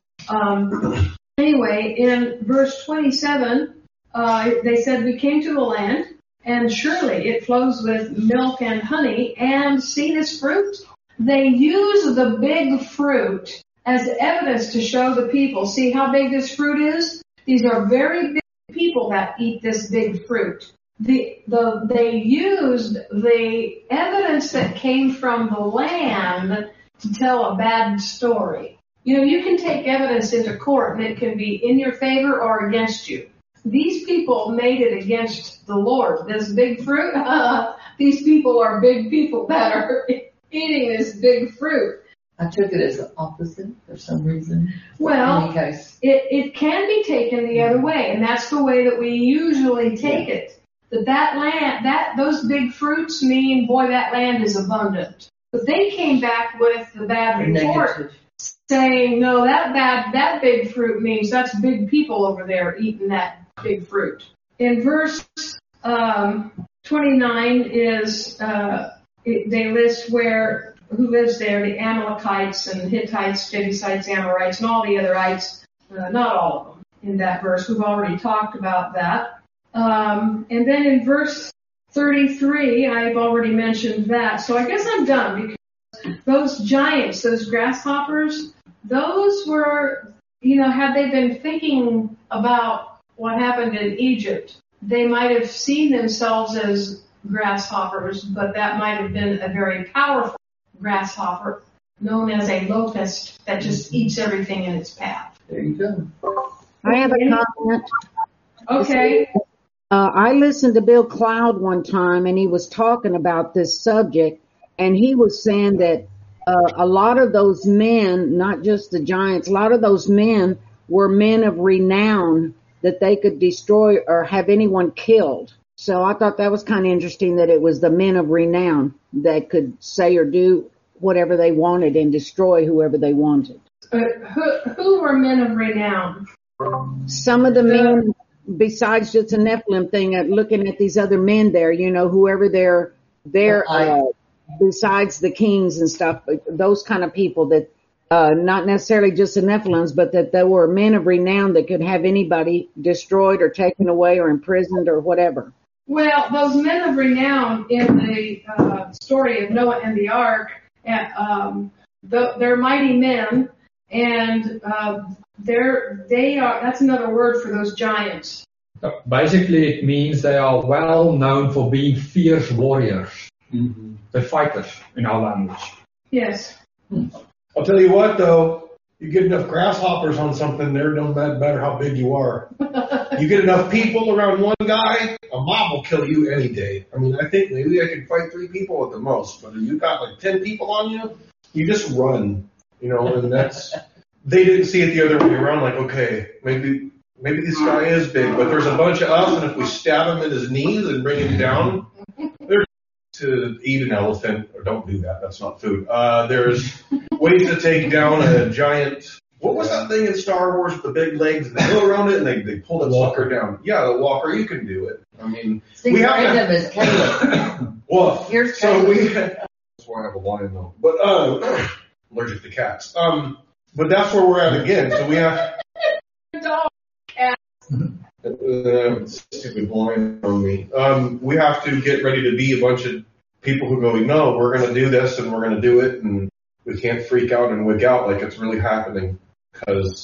Anyway, in verse 27, they said, we came to the land, and surely it flows with milk and honey, and see this fruit? They use the big fruit as evidence to show the people, see how big this fruit is? These are very big people that eat this big fruit. They used the evidence that came from the land to tell a bad story. You can take evidence into court and it can be in your favor or against you. These people made it against the Lord. This big fruit, these people are big people that are eating this big fruit. I took it as the opposite for some reason. Well, In any case. it can be taken the other way, and that's the way that we usually take it. That land, those big fruits mean, boy, that land is abundant. But they came back with the bad report, Negative. saying, no, that big fruit means that's big people over there eating that big fruit. In verse 29 is they list who lives there, the Amalekites and Hittites, Jebusites, Amorites, and all the other ites, not all of them in that verse. We've already talked about that. And then in verse 33, I've already mentioned that. So I guess I'm done because those giants, those grasshoppers, those were, had they been thinking about what happened in Egypt, they might have seen themselves as grasshoppers, but that might have been a very powerful grasshopper known as a locust that just eats everything in its path. There you go. I have a comment. Okay. I listened to Bill Cloud one time, and he was talking about this subject, and he was saying that a lot of those men, not just the giants, a lot of those men were men of renown that they could destroy or have anyone killed. So I thought that was kind of interesting that it was the men of renown that could say or do whatever they wanted and destroy whoever they wanted. Who were men of renown? Some of the men, besides just the Nephilim thing, looking at these other men there, whoever they're besides the kings and stuff, those kind of people that, not necessarily just the Nephilims, but that there were men of renown that could have anybody destroyed or taken away or imprisoned or whatever. Well, those men of renown in the story of Noah and the Ark, they're mighty men, and that's another word for those giants. Basically, it means they are well known for being fierce warriors. Mm-hmm. They're fighters in our language. Yes. I'll tell you what, though, you get enough grasshoppers on something, there don't matter how big you are. You get enough people around one guy, a mob will kill you any day. I mean, I think maybe I can fight 3 people at the most, but if you got like 10 people on you, you just run, and that's, they didn't see it the other way around, like, okay, maybe this guy is big, but there's a bunch of us, and if we stab him in his knees and bring him down, there's to eat an elephant, or don't do that, that's not food. There's ways to take down a giant, what was that thing in Star Wars with the big legs, and they go around it, and they pull the walker down. Yeah, the walker, you can do it. I mean, we have to... is Caleb. Well, Here's so Caleb. that's why I have a lion though. But, allergic to cats. But that's where we're at again, so we have... Dog, cat. Stupid blind on me. We have to get ready to be a bunch of people who go, no, we're going to do this and we're going to do it, and we can't freak out and wig out like it's really happening, because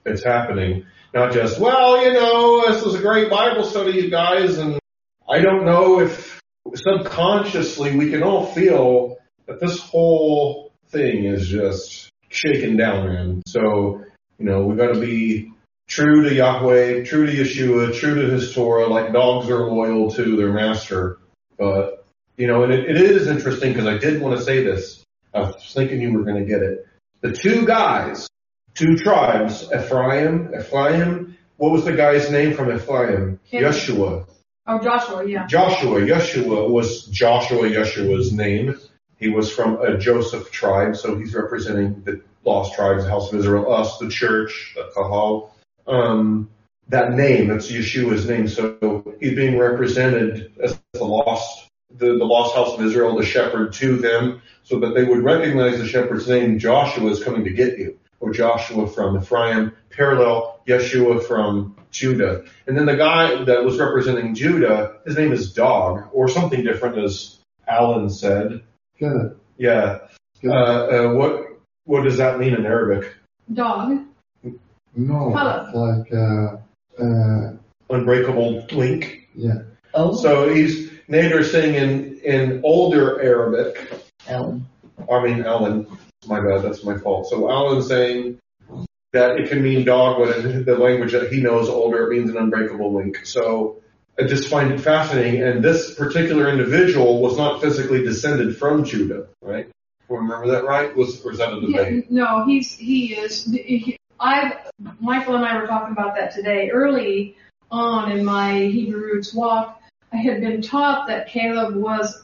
it's happening. Not just, well, this was a great Bible study, you guys, and I don't know if subconsciously we can all feel that this whole thing is just shaken down, man. So, we've got to be true to Yahweh, true to Yeshua, true to his Torah, like dogs are loyal to their master. But, and it is interesting because I did want to say this. I was thinking you were going to get it. The two tribes, Ephraim, what was the guy's name from Ephraim? Yeshua. Oh, Joshua, yeah. Yeshua was Joshua's name. He was from a Joseph tribe, so he's representing the lost tribes, the house of Israel, us, the church, the Kahal. That name, that's Yeshua's name, so he's being represented as the lost house of Israel, the shepherd to them, so that they would recognize the shepherd's name. Joshua is coming to get you, or Joshua from Ephraim, parallel Yeshua from Judah. And then the guy that was representing Judah, his name is Dog, or something different, as Alan said. Good. Yeah. What does that mean in Arabic? Dog. No, Hello. it's like unbreakable link. Yeah. Oh. So Nader's saying in older Arabic. Ellen. My bad, that's my fault. So Alan's saying that it can mean dog, but in the language that he knows, older, it means an unbreakable link. So I just find it fascinating. And this particular individual was not physically descended from Judah, right? Remember that right? Or is that a debate? Yeah, no, he is. Michael and I were talking about that today. Early on in my Hebrew roots walk, I had been taught that Caleb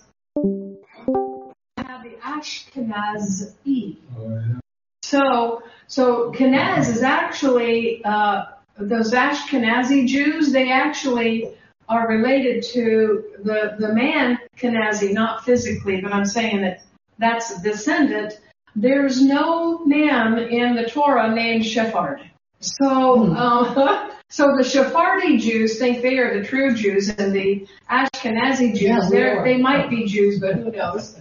had the Ashkenazi. Oh, yeah. So Kenaz is actually, those Ashkenazi Jews, they actually are related to the man Kenazi, not physically, but I'm saying that that's a descendant. There's no man in the Torah named Shephard. So, so the Sephardi Jews think they are the true Jews, and the Ashkenazi Jews, they might be Jews, but who knows?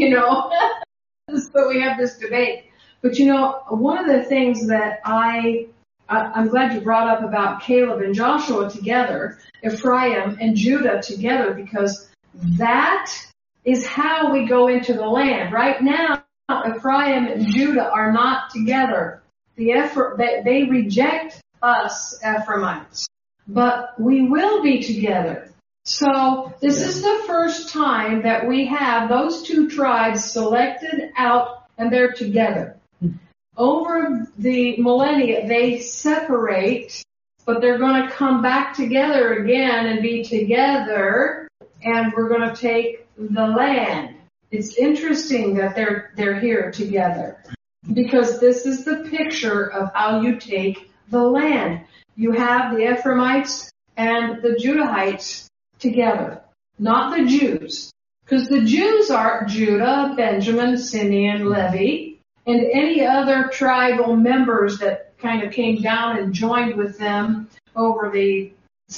So we have this debate. But one of the things that I'm glad you brought up about Caleb and Joshua together, Ephraim and Judah together, because that is how we go into the land. Right now, Ephraim and Judah are not together. They reject us Ephraimites, but we will be together. So this is the first time that we have those two tribes selected out and they're together. Over the millennia, they separate, but they're going to come back together again and be together, and we're going to take the land. It's interesting that they're here together, because this is the picture of how you take the land. You have the Ephraimites and the Judahites together, not the Jews, because the Jews are Judah, Benjamin, Simeon, Levi, and any other tribal members that kind of came down and joined with them over the,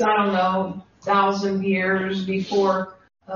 1,000 years before,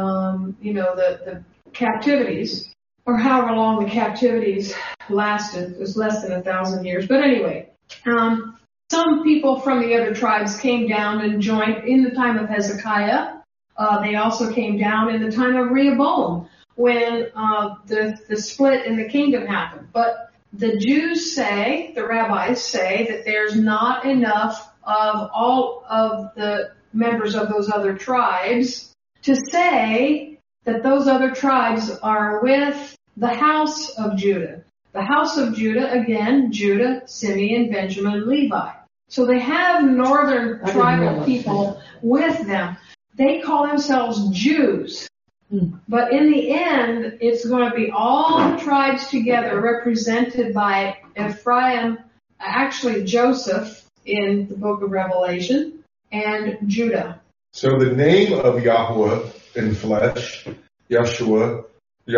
the captivities, or however long the captivities lasted. It was less than 1,000 years. But anyway, some people from the other tribes came down and joined in the time of Hezekiah. They also came down in the time of Rehoboam, when the split in the kingdom happened. But the Jews say, the rabbis say, that there's not enough of all of the members of those other tribes to say that those other tribes are with the house of Judah. The house of Judah, again, Judah, Simeon, Benjamin, Levi. So they have northern tribal people with them. They call themselves Jews. But in the end, it's going to be all the tribes together represented by Ephraim, actually Joseph in the book of Revelation, and Judah. So the name of Yahweh in flesh, Yeshua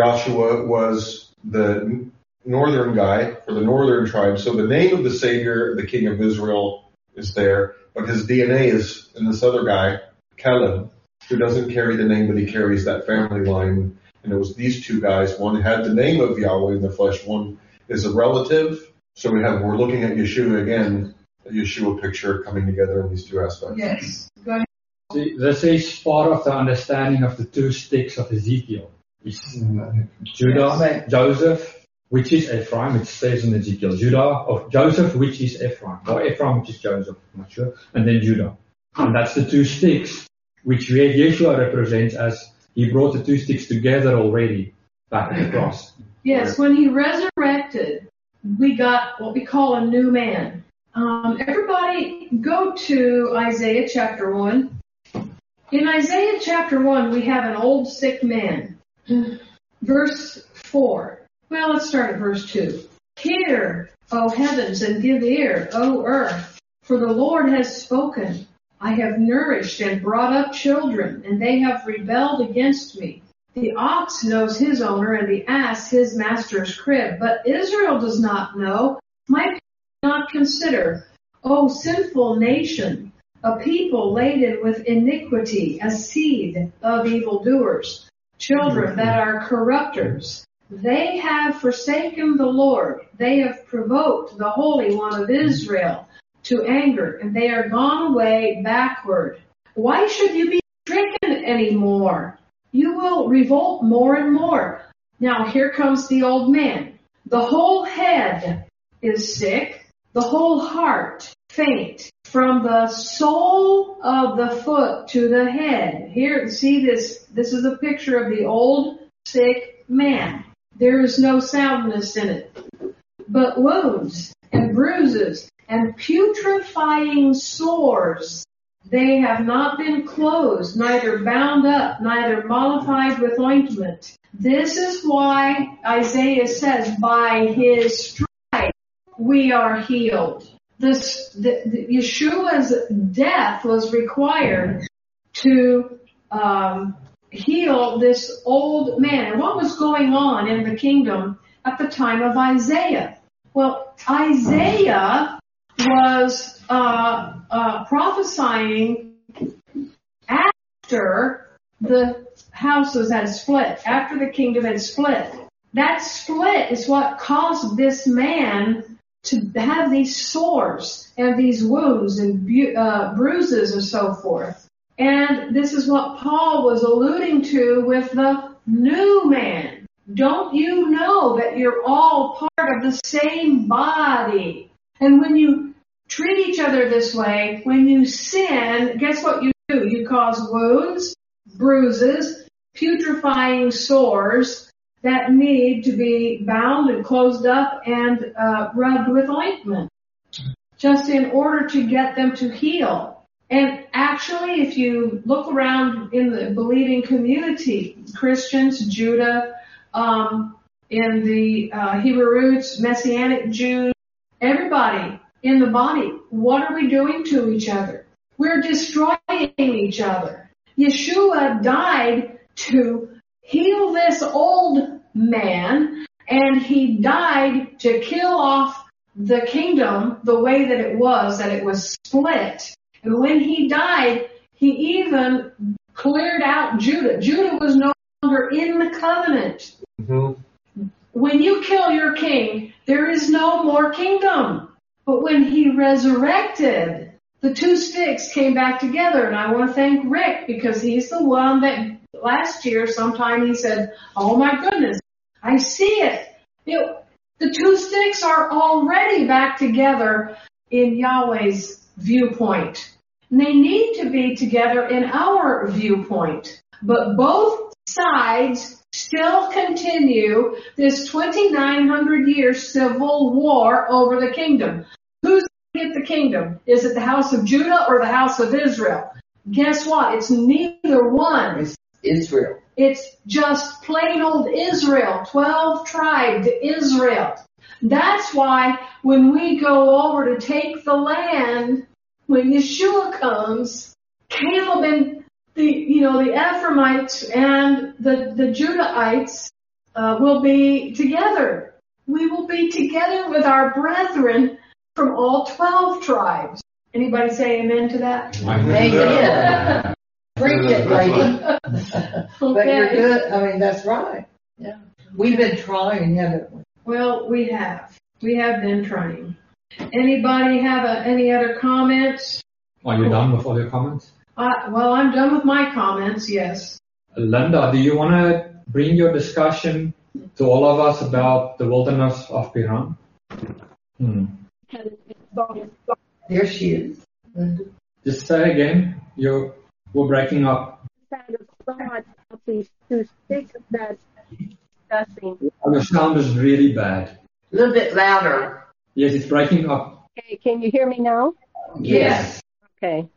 was the northern guy for the northern tribe. So the name of the Savior, the King of Israel, is there, but his DNA is in this other guy, Caleb, who doesn't carry the name, but he carries that family line. And it was these two guys. One had the name of Yahweh in the flesh. One is a relative. So we're looking at Yeshua again Yeshua picture coming together in these two aspects. Yes. Go ahead. See, this is part of the understanding of the two sticks of Ezekiel. It's Judah, Yes. Joseph, which is Ephraim. It says in Ezekiel, Judah of Joseph, which is Ephraim, or Ephraim, which is Joseph, I'm not sure, and then Judah. And that's the two sticks, which Yeshua represents as he brought the two sticks together already back at the cross. Yes, when he resurrected, we got what we call a new man. Everybody go to Isaiah chapter 1. In Isaiah chapter 1, we have an old sick man. Verse 4. Well, let's start at verse 2. Hear, O heavens, and give ear, O earth, for the Lord has spoken. I have nourished and brought up children, and they have rebelled against me. The ox knows his owner, and the ass his master's crib. But Israel does not know. My people do not consider. O sinful nation, a people laden with iniquity, a seed of evildoers, children that are corrupters. They have forsaken the Lord. They have provoked the Holy One of Israel to anger, and they are gone away backward. Why should you be stricken anymore? You will revolt more and more. Now here comes the old man. The whole head is sick, the whole heart faint, from the sole of the foot to the head. Here, see this. This is a picture of the old sick man. There is no soundness in it, but wounds and bruises and putrefying sores. They have not been closed, neither bound up, neither mollified with ointment. This is why Isaiah says, by his stripes we are healed. Yeshua's death was required to heal this old man. And what was going on in the kingdom at the time of Isaiah? Well, Isaiah was prophesying after the houses had split, after the kingdom had split. That split is what caused this man to have these sores and these wounds and bruises and so forth. And this is what Paul was alluding to with the new man. Don't you know that you're all part of the same body? And when you treat each other this way, when you sin, guess what you do? You cause wounds, bruises, putrefying sores that need to be bound and closed up and rubbed with ointment, just in order to get them to heal. And actually, if you look around in the believing community, Christians, Judah, in the Hebrew roots, Messianic Jews, everybody in the body, what are we doing to each other? We're destroying each other. Yeshua died to heal this old man, and he died to kill off the kingdom the way that it was split. And when he died, he even cleared out Judah. Judah was no longer in the covenant. Mm-hmm. When you kill your king, there is no more kingdom. But when he resurrected, the two sticks came back together. And I want to thank Rick, because he's the one that last year sometime he said, oh my goodness, I see it. The two sticks are already back together in Yahweh's viewpoint. And they need to be together in our viewpoint. But both sides still continue this 2,900-year civil war over the kingdom. Who's going to get the kingdom? Is it the house of Judah or the house of Israel? Guess what? It's neither one. It's Israel. It's just plain old Israel, 12-tribed Israel. That's why when we go over to take the land, when Yeshua comes, Caleb and the Ephraimites and the Judahites will be together. We will be together with our brethren from all 12 tribes. Anybody say amen to that? Amen. Bring it, lady. But you're good. I mean, that's right. Yeah. We've been trying, haven't we? Well, we have. We have been trying. Anybody have any other comments? Are you done with all your comments? Well, I'm done with my comments, yes. Linda, do you want to bring your discussion to all of us about the wilderness of Paran? There she is. Just say again. We're breaking up. Kind of thought of these two sticks that discussing. Your sound is really bad. A little bit louder. Yes, it's breaking up. Okay, can you hear me now? Yes. Okay.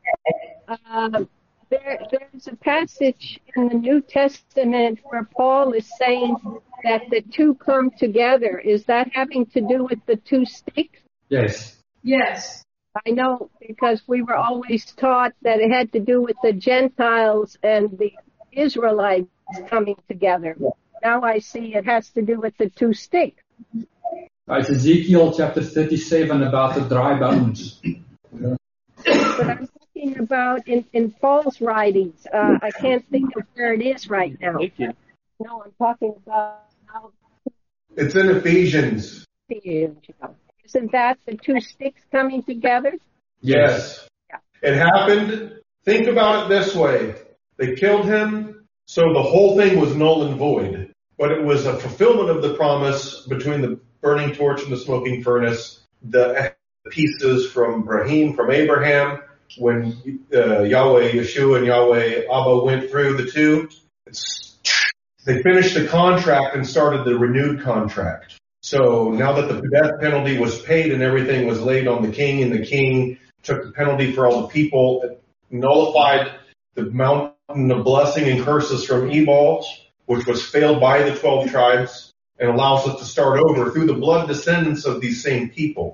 There's a passage in the New Testament where Paul is saying that the two come together. Is that having to do with the two sticks? Yes. Yes. I know, because we were always taught that it had to do with the Gentiles and the Israelites coming together. Now I see it has to do with the two sticks. It's Ezekiel chapter 37 about the dry bones. But I'm talking about in Paul's writings. I can't think of where it is right now. No, I'm talking about It's in Ephesians. Isn't that the two sticks coming together? Yes. It happened. Think about it this way. They killed him, so the whole thing was null and void. But it was a fulfillment of the promise between the burning torch and the smoking furnace, the pieces from Abraham, when Yahweh Yeshua and Yahweh Abba went through the two. They finished the contract and started the renewed contract. So now that the death penalty was paid and everything was laid on the king, and the king took the penalty for all the people, it nullified the mountain of blessing and curses from Ebal, which was failed by the 12 tribes, and allows us to start over through the blood descendants of these same people.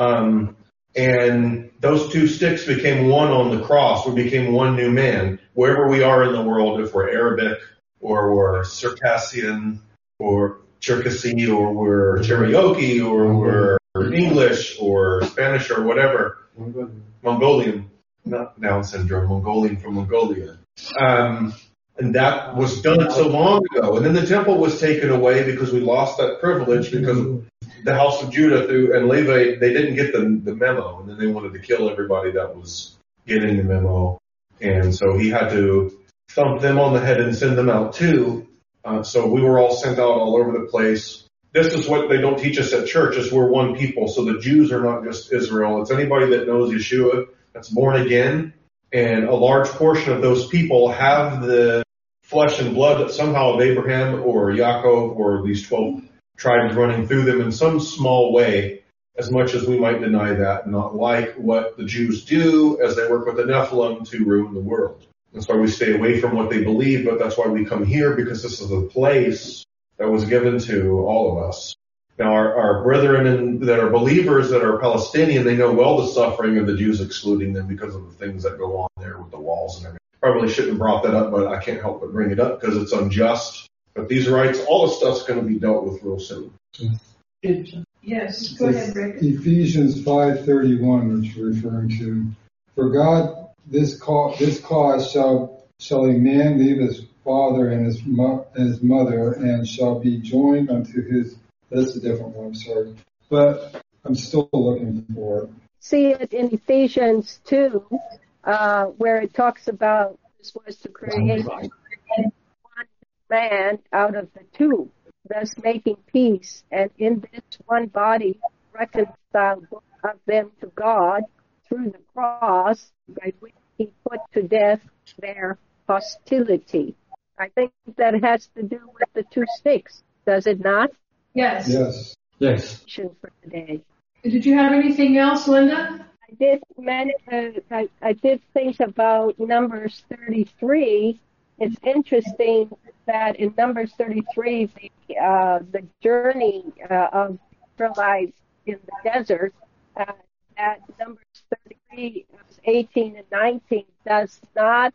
And those two sticks became one on the cross. We became one new man. Wherever we are in the world, if we're Arabic or we're Circassian or Cherkasy or we're Cherokee or we're English or Spanish or whatever, Mongolian, not Down syndrome, Mongolian from Mongolia. And that was done so long ago. And then the temple was taken away because we lost that privilege because the house of Judah and Levi, they didn't get the memo. And then they wanted to kill everybody that was getting the memo. And so he had to thump them on the head and send them out too. So we were all sent out all over the place. This is what they don't teach us at church, is we're one people. So the Jews are not just Israel. It's anybody that knows Yeshua that's born again. And a large portion of those people have the flesh and blood somehow of Abraham or Yaakov or these 12 tribes running through them in some small way, as much as we might deny that, not like what the Jews do as they work with the Nephilim to ruin the world. That's why we stay away from what they believe, but that's why we come here, because this is a place that was given to all of us. Now, our brethren that are believers that are Palestinian, they know well the suffering of the Jews excluding them because of the things that go on there with the walls and everything. Probably shouldn't have brought that up, but I can't help but bring it up because it's unjust. But these rights, all the stuff's going to be dealt with real soon. Yes, go ahead, Rick. Ephesians 5:31, which you're referring to. For God, this cause shall a man leave his father and his mother, and shall be joined unto his. That's a different one, sorry. But I'm still looking for it. See it in Ephesians 2, where it talks about this was to create one man out of the two, thus making peace, and in this one body reconcile both of them to God through the cross, by which he put to death their hostility. I think that has to do with the two sticks, does it not? Yes. Yes. Yes. For today. Did you have anything else, Linda? I did think about Numbers 33. It's interesting that in Numbers 33, the journey of Israelites in the desert, that Numbers 33, 18 and 19 does not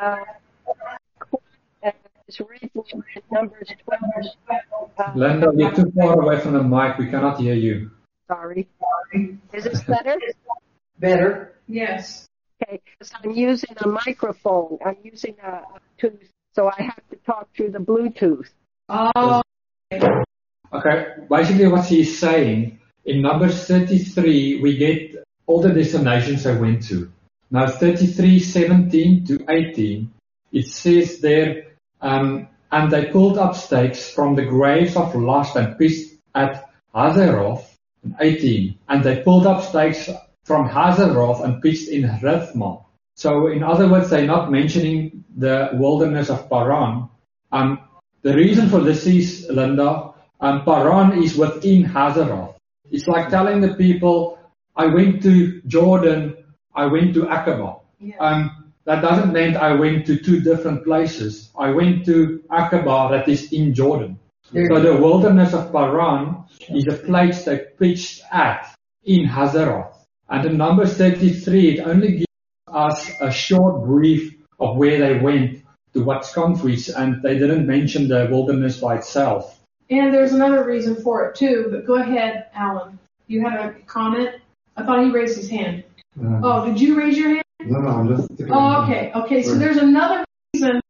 is written in Numbers 12. Linda, you're too far away from the mic. We cannot hear you. Sorry. Is this better? Better. Yes. Okay, because I'm using a microphone. I'm using a tooth, so I have to talk through the Bluetooth. Oh. Okay, basically what he's saying In Numbers 33, we get all the destinations they went to. Now 33:17 to 18, it says there, and they pulled up stakes from the graves of lust and pitched at Hazeroth. 18, and they pulled up stakes from Hazeroth and pitched in Rithmah. So in other words, they're not mentioning the wilderness of Paran. The reason for this is, Linda, Paran is within Hazeroth. It's like telling the people, I went to Jordan, I went to Aqaba. Yeah. That doesn't mean I went to two different places. I went to Aqaba, that is in Jordan. So the wilderness of Paran is a place they pitched at in Hazeroth. And in Numbers 33, it only gives us a short brief of where they went to what countries, and they didn't mention the wilderness by itself. And there's another reason for it too, but go ahead, Alan. You have a comment? I thought he raised his hand. Oh, did you raise your hand? No, I'm just. Oh, okay. Okay, so there's another reason.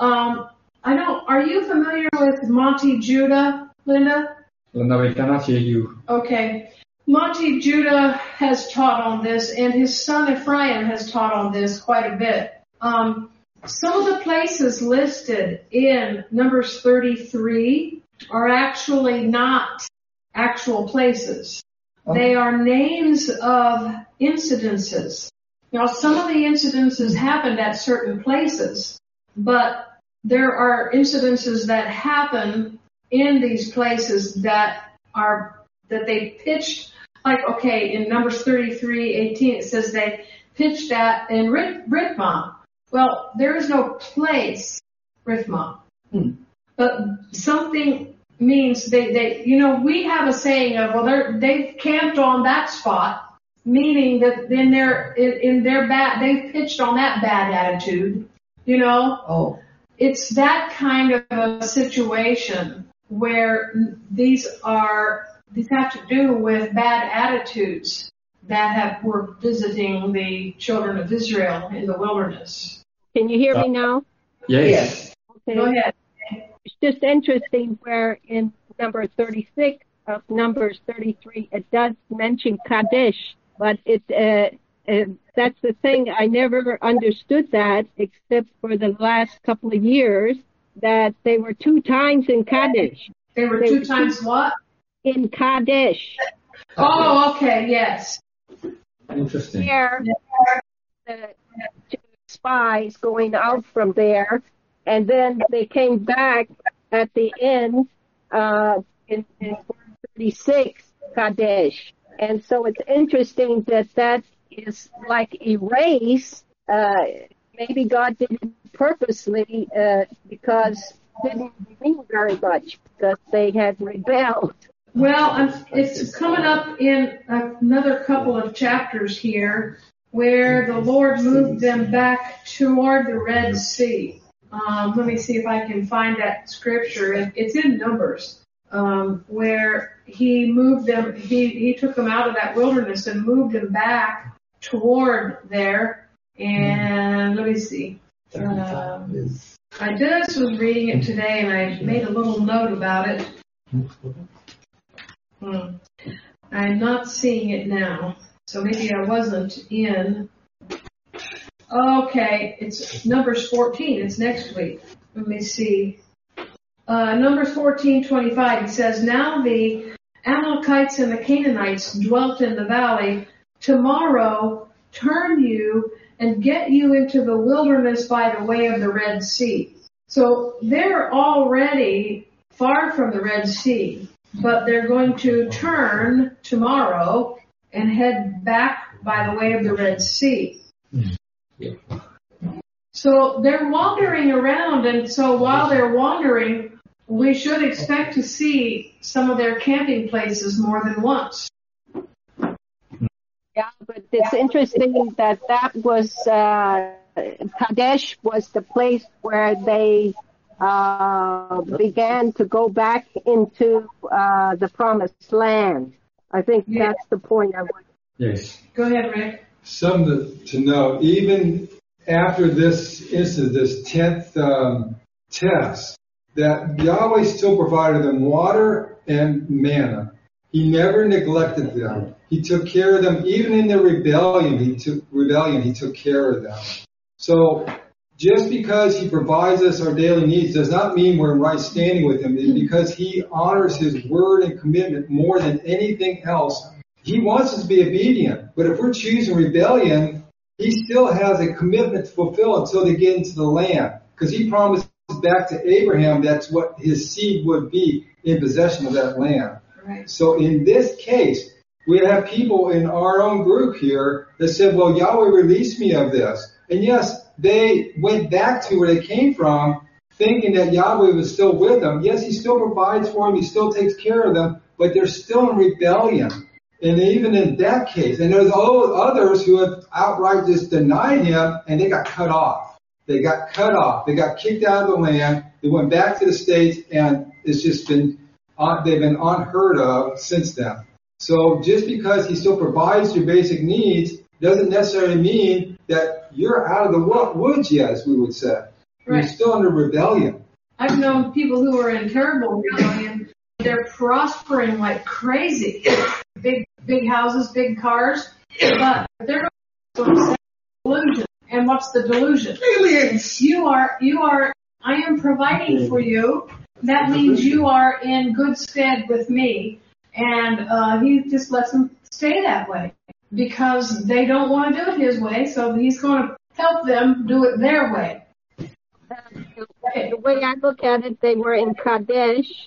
Are you familiar with Monty Judah, Linda? Linda, we cannot hear you. Okay. Monty Judah has taught on this, and his son Ephraim has taught on this quite a bit. Some of the places listed in Numbers 33 are actually not actual places. They are names of incidences. Now, some of the incidences happened at certain places, but there are incidences that happen in these places that they pitched, like, okay, in Numbers 33:18, it says they pitched at in Rithmah. Well, there is no place, Rithmah. But something means we have a saying of, well, they camped on that spot, meaning that then they pitched on that bad attitude, Oh. It's that kind of a situation where these have to do with bad attitudes that were visiting the children of Israel in the wilderness. Can you hear me now? Yes. Okay. Go ahead. It's just interesting where in number 36 of Numbers 33, it does mention Kadesh, but that's the thing. I never understood that except for the last couple of years, that they were 2 times in Kadesh. They were 2 times what? In Kadesh. Oh, okay, yes. Interesting. There, the spies going out from there, and then they came back at the end in 36, Kadesh. And so it's interesting that is like erased. Maybe God did it purposely because it didn't mean very much because they had rebelled. Well, it's coming up in another couple of chapters here where the Lord moved them back toward the Red Sea. Let me see if I can find that scripture. It's in Numbers, where he moved them, he took them out of that wilderness and moved them back toward there. And let me see. I just was reading it today and I made a little note about it. I'm not seeing it now, so maybe I wasn't in. Okay, it's Numbers 14. It's next week. Let me see. Numbers 14:25. It says, "Now the Amalekites and the Canaanites dwelt in the valley. Tomorrow turn you and get you into the wilderness by the way of the Red Sea." So they're already far from the Red Sea, but they're going to turn tomorrow and head back by the way of the Red Sea. Yeah. So they're wandering around, and so while they're wandering, we should expect to see some of their camping places more than once. Yeah, but it's interesting that was Kadesh was the place where they began to go back into the promised land. I think that's the point I want. Yes. Go ahead, Rick. Something to know, even after this incident, this 10th test, that Yahweh still provided them water and manna. He never neglected them. He took care of them. Even in their rebellion, he took care of them. So just because he provides us our daily needs does not mean we're in right standing with him. It's because he honors his word and commitment more than anything else. He wants us to be obedient. But if we're choosing rebellion, he still has a commitment to fulfill until they get into the land. Because he promised back to Abraham that's what his seed would be in possession of that land. Right. So in this case, we have people in our own group here that said, well, Yahweh released me of this. And yes, they went back to where they came from thinking that Yahweh was still with them. Yes, he still provides for them. He still takes care of them, but they're still in rebellion. And even in that case, and there's others who have outright just denied him and they got cut off. They got cut off. They got kicked out of the land. They went back to the States and it's just been, they've been unheard of since then. So just because he still provides your basic needs doesn't necessarily mean that you're out of the woods yet, as we would say. Right. You're still under rebellion. I've known people who are in terrible rebellion. They're prospering like crazy. Big houses, big cars, but they're going to say delusion. And what's the delusion? Aliens! I am providing for you. That means you are in good stead with me. And he just lets them stay that way because they don't want to do it his way, so he's going to help them do it their way. The way I look at it, they were in Kadesh.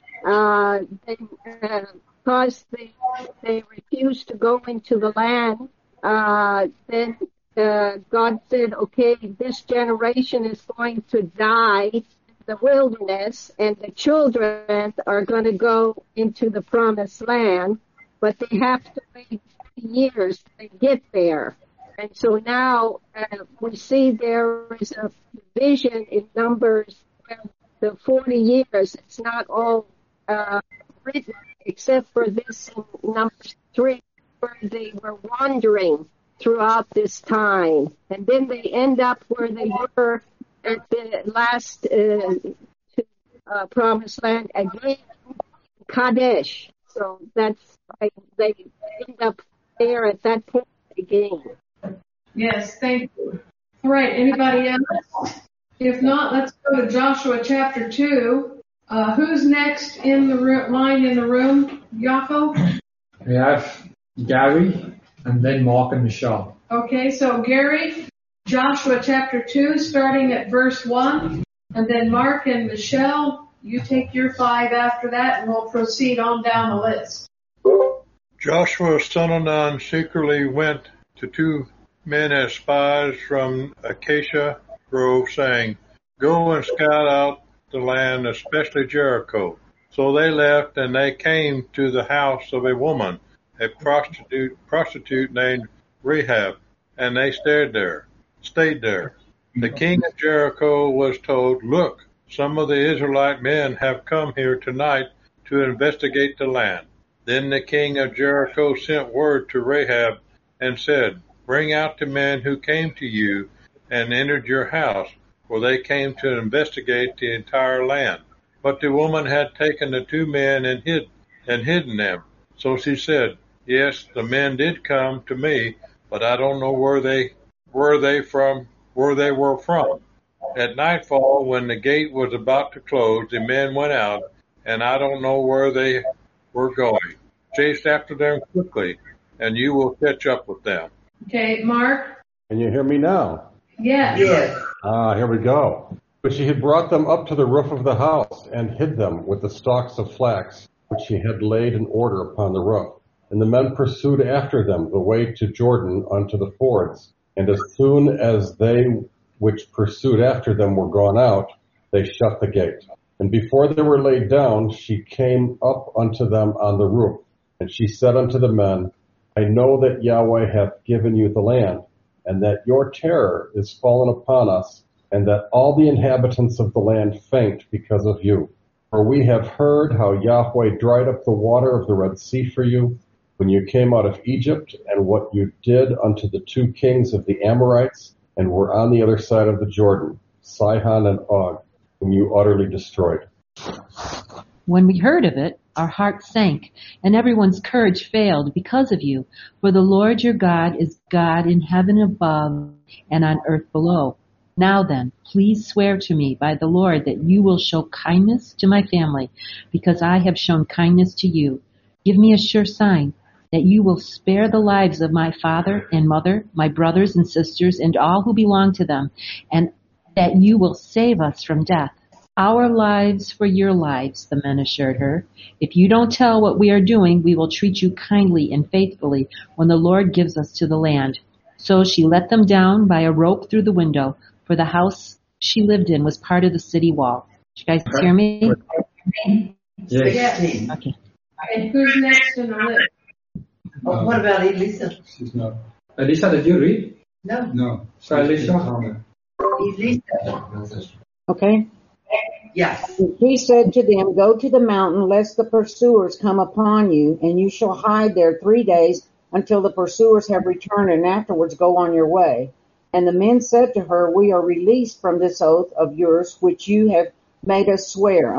Because they refused to go into the land, then God said, okay, this generation is going to die in the wilderness, and the children are going to go into the promised land, but they have to wait 50 years to get there. And so now we see there is a division in Numbers, the 40 years. It's not all written, except for this in Numbers 3, where they were wandering throughout this time. And then they end up where they were at the last promised land again, Kadesh. So that's why they end up there at that point again. Yes, thank you. All right, anybody else? If not, let's go to Joshua chapter 2. Who's next in the line in the room? Yaakov? We have Gary and then Mark and Michelle. Okay, so Gary, Joshua chapter 2, starting at verse 1. And then Mark and Michelle, you take your 5 after that, and we'll proceed on down the list. Joshua, son of Nun, secretly went to 2 men as spies from Acacia Grove, saying, "Go and scout out the land, especially Jericho." So they left, and they came to the house of a woman, a prostitute named Rahab, and they stayed there. The king of Jericho was told, "Look, some of the Israelite men have come here tonight to investigate the land." Then the king of Jericho sent word to Rahab and said, "Bring out the men who came to you and entered your house, for they came to investigate the entire land." But the woman had taken the 2 men and hidden them. So she said, "Yes, the men did come to me, but I don't know where they were from." At nightfall, when the gate was about to close, the men went out, and I don't know where they were going. Chase after them quickly, and you will catch up with them. Okay, Mark? Can you hear me now? Yes. Here we go. But she had brought them up to the roof of the house and hid them with the stalks of flax, which she had laid in order upon the roof. And the men pursued after them the way to Jordan unto the fords. And as soon as they which pursued after them were gone out, they shut the gate. And before they were laid down, she came up unto them on the roof. And she said unto the men, I know that Yahweh hath given you the land, and that your terror is fallen upon us, and that all the inhabitants of the land faint because of you. For we have heard how Yahweh dried up the water of the Red Sea for you, when you came out of Egypt, and what you did unto the 2 kings of the Amorites, and were on the other side of the Jordan, Sihon and Og, whom you utterly destroyed. When we heard of it, our hearts sank, and everyone's courage failed because of you. For the Lord your God is God in heaven above and on earth below. Now then, please swear to me by the Lord that you will show kindness to my family, because I have shown kindness to you. Give me a sure sign that you will spare the lives of my father and mother, my brothers and sisters, and all who belong to them, and that you will save us from death. Our lives for your lives, the men assured her. If you don't tell what we are doing, we will treat you kindly and faithfully when the Lord gives us to the land. So she let them down by a rope through the window, for the house she lived in was part of the city wall. Did you guys hear me? Yes. Okay. And who's next in the list? Oh, what about Elisa? She's not. Elisa, did you read? No. No. So Elisa? Elisa. Okay. Yes. He said to them, go to the mountain lest the pursuers come upon you, and you shall hide there 3 days until the pursuers have returned, and afterwards go on your way. And the men said to her, we are released from this oath of yours, which you have made us swear.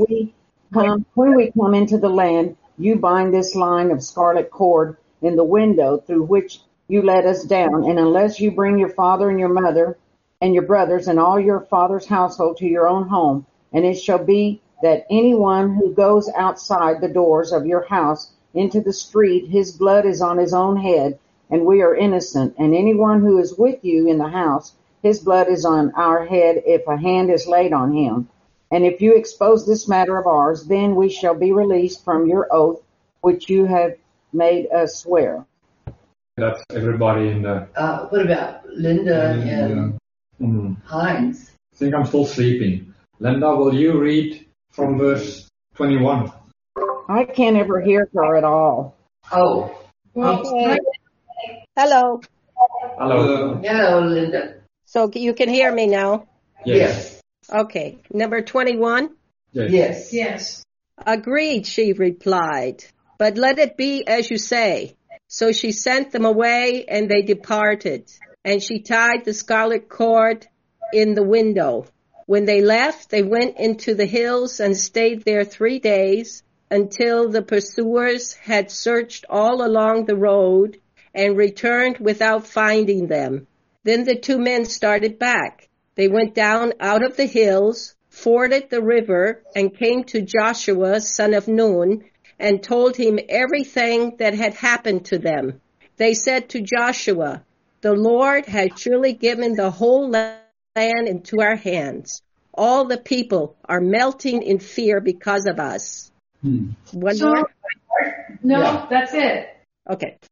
When we come into the land, you bind this line of scarlet cord in the window through which you let us down. And unless you bring your father and your mother and your brothers and all your father's household to your own home, and it shall be that anyone who goes outside the doors of your house into the street, his blood is on his own head, and we are innocent. And anyone who is with you in the house, his blood is on our head if a hand is laid on him. And if you expose this matter of ours, then we shall be released from your oath, which you have made us swear. That's everybody in the... What about Linda and Heinz? I think I'm still sleeping. Linda, will you read from verse 21? I can't ever hear her at all. Oh. Okay. Hello. Hello. Hello, Linda. So you can hear me now? Yes. Okay. Number 21? Yes. Yes. Agreed, she replied. But let it be as you say. So she sent them away, and they departed. And she tied the scarlet cord in the window. When they left, they went into the hills and stayed there 3 days, until the pursuers had searched all along the road and returned without finding them. Then the 2 men started back. They went down out of the hills, forded the river, and came to Joshua, son of Nun, and told him everything that had happened to them. They said to Joshua, the Lord has surely given the whole land into our hands. All the people are melting in fear because of us. One more? No, that's it. Okay.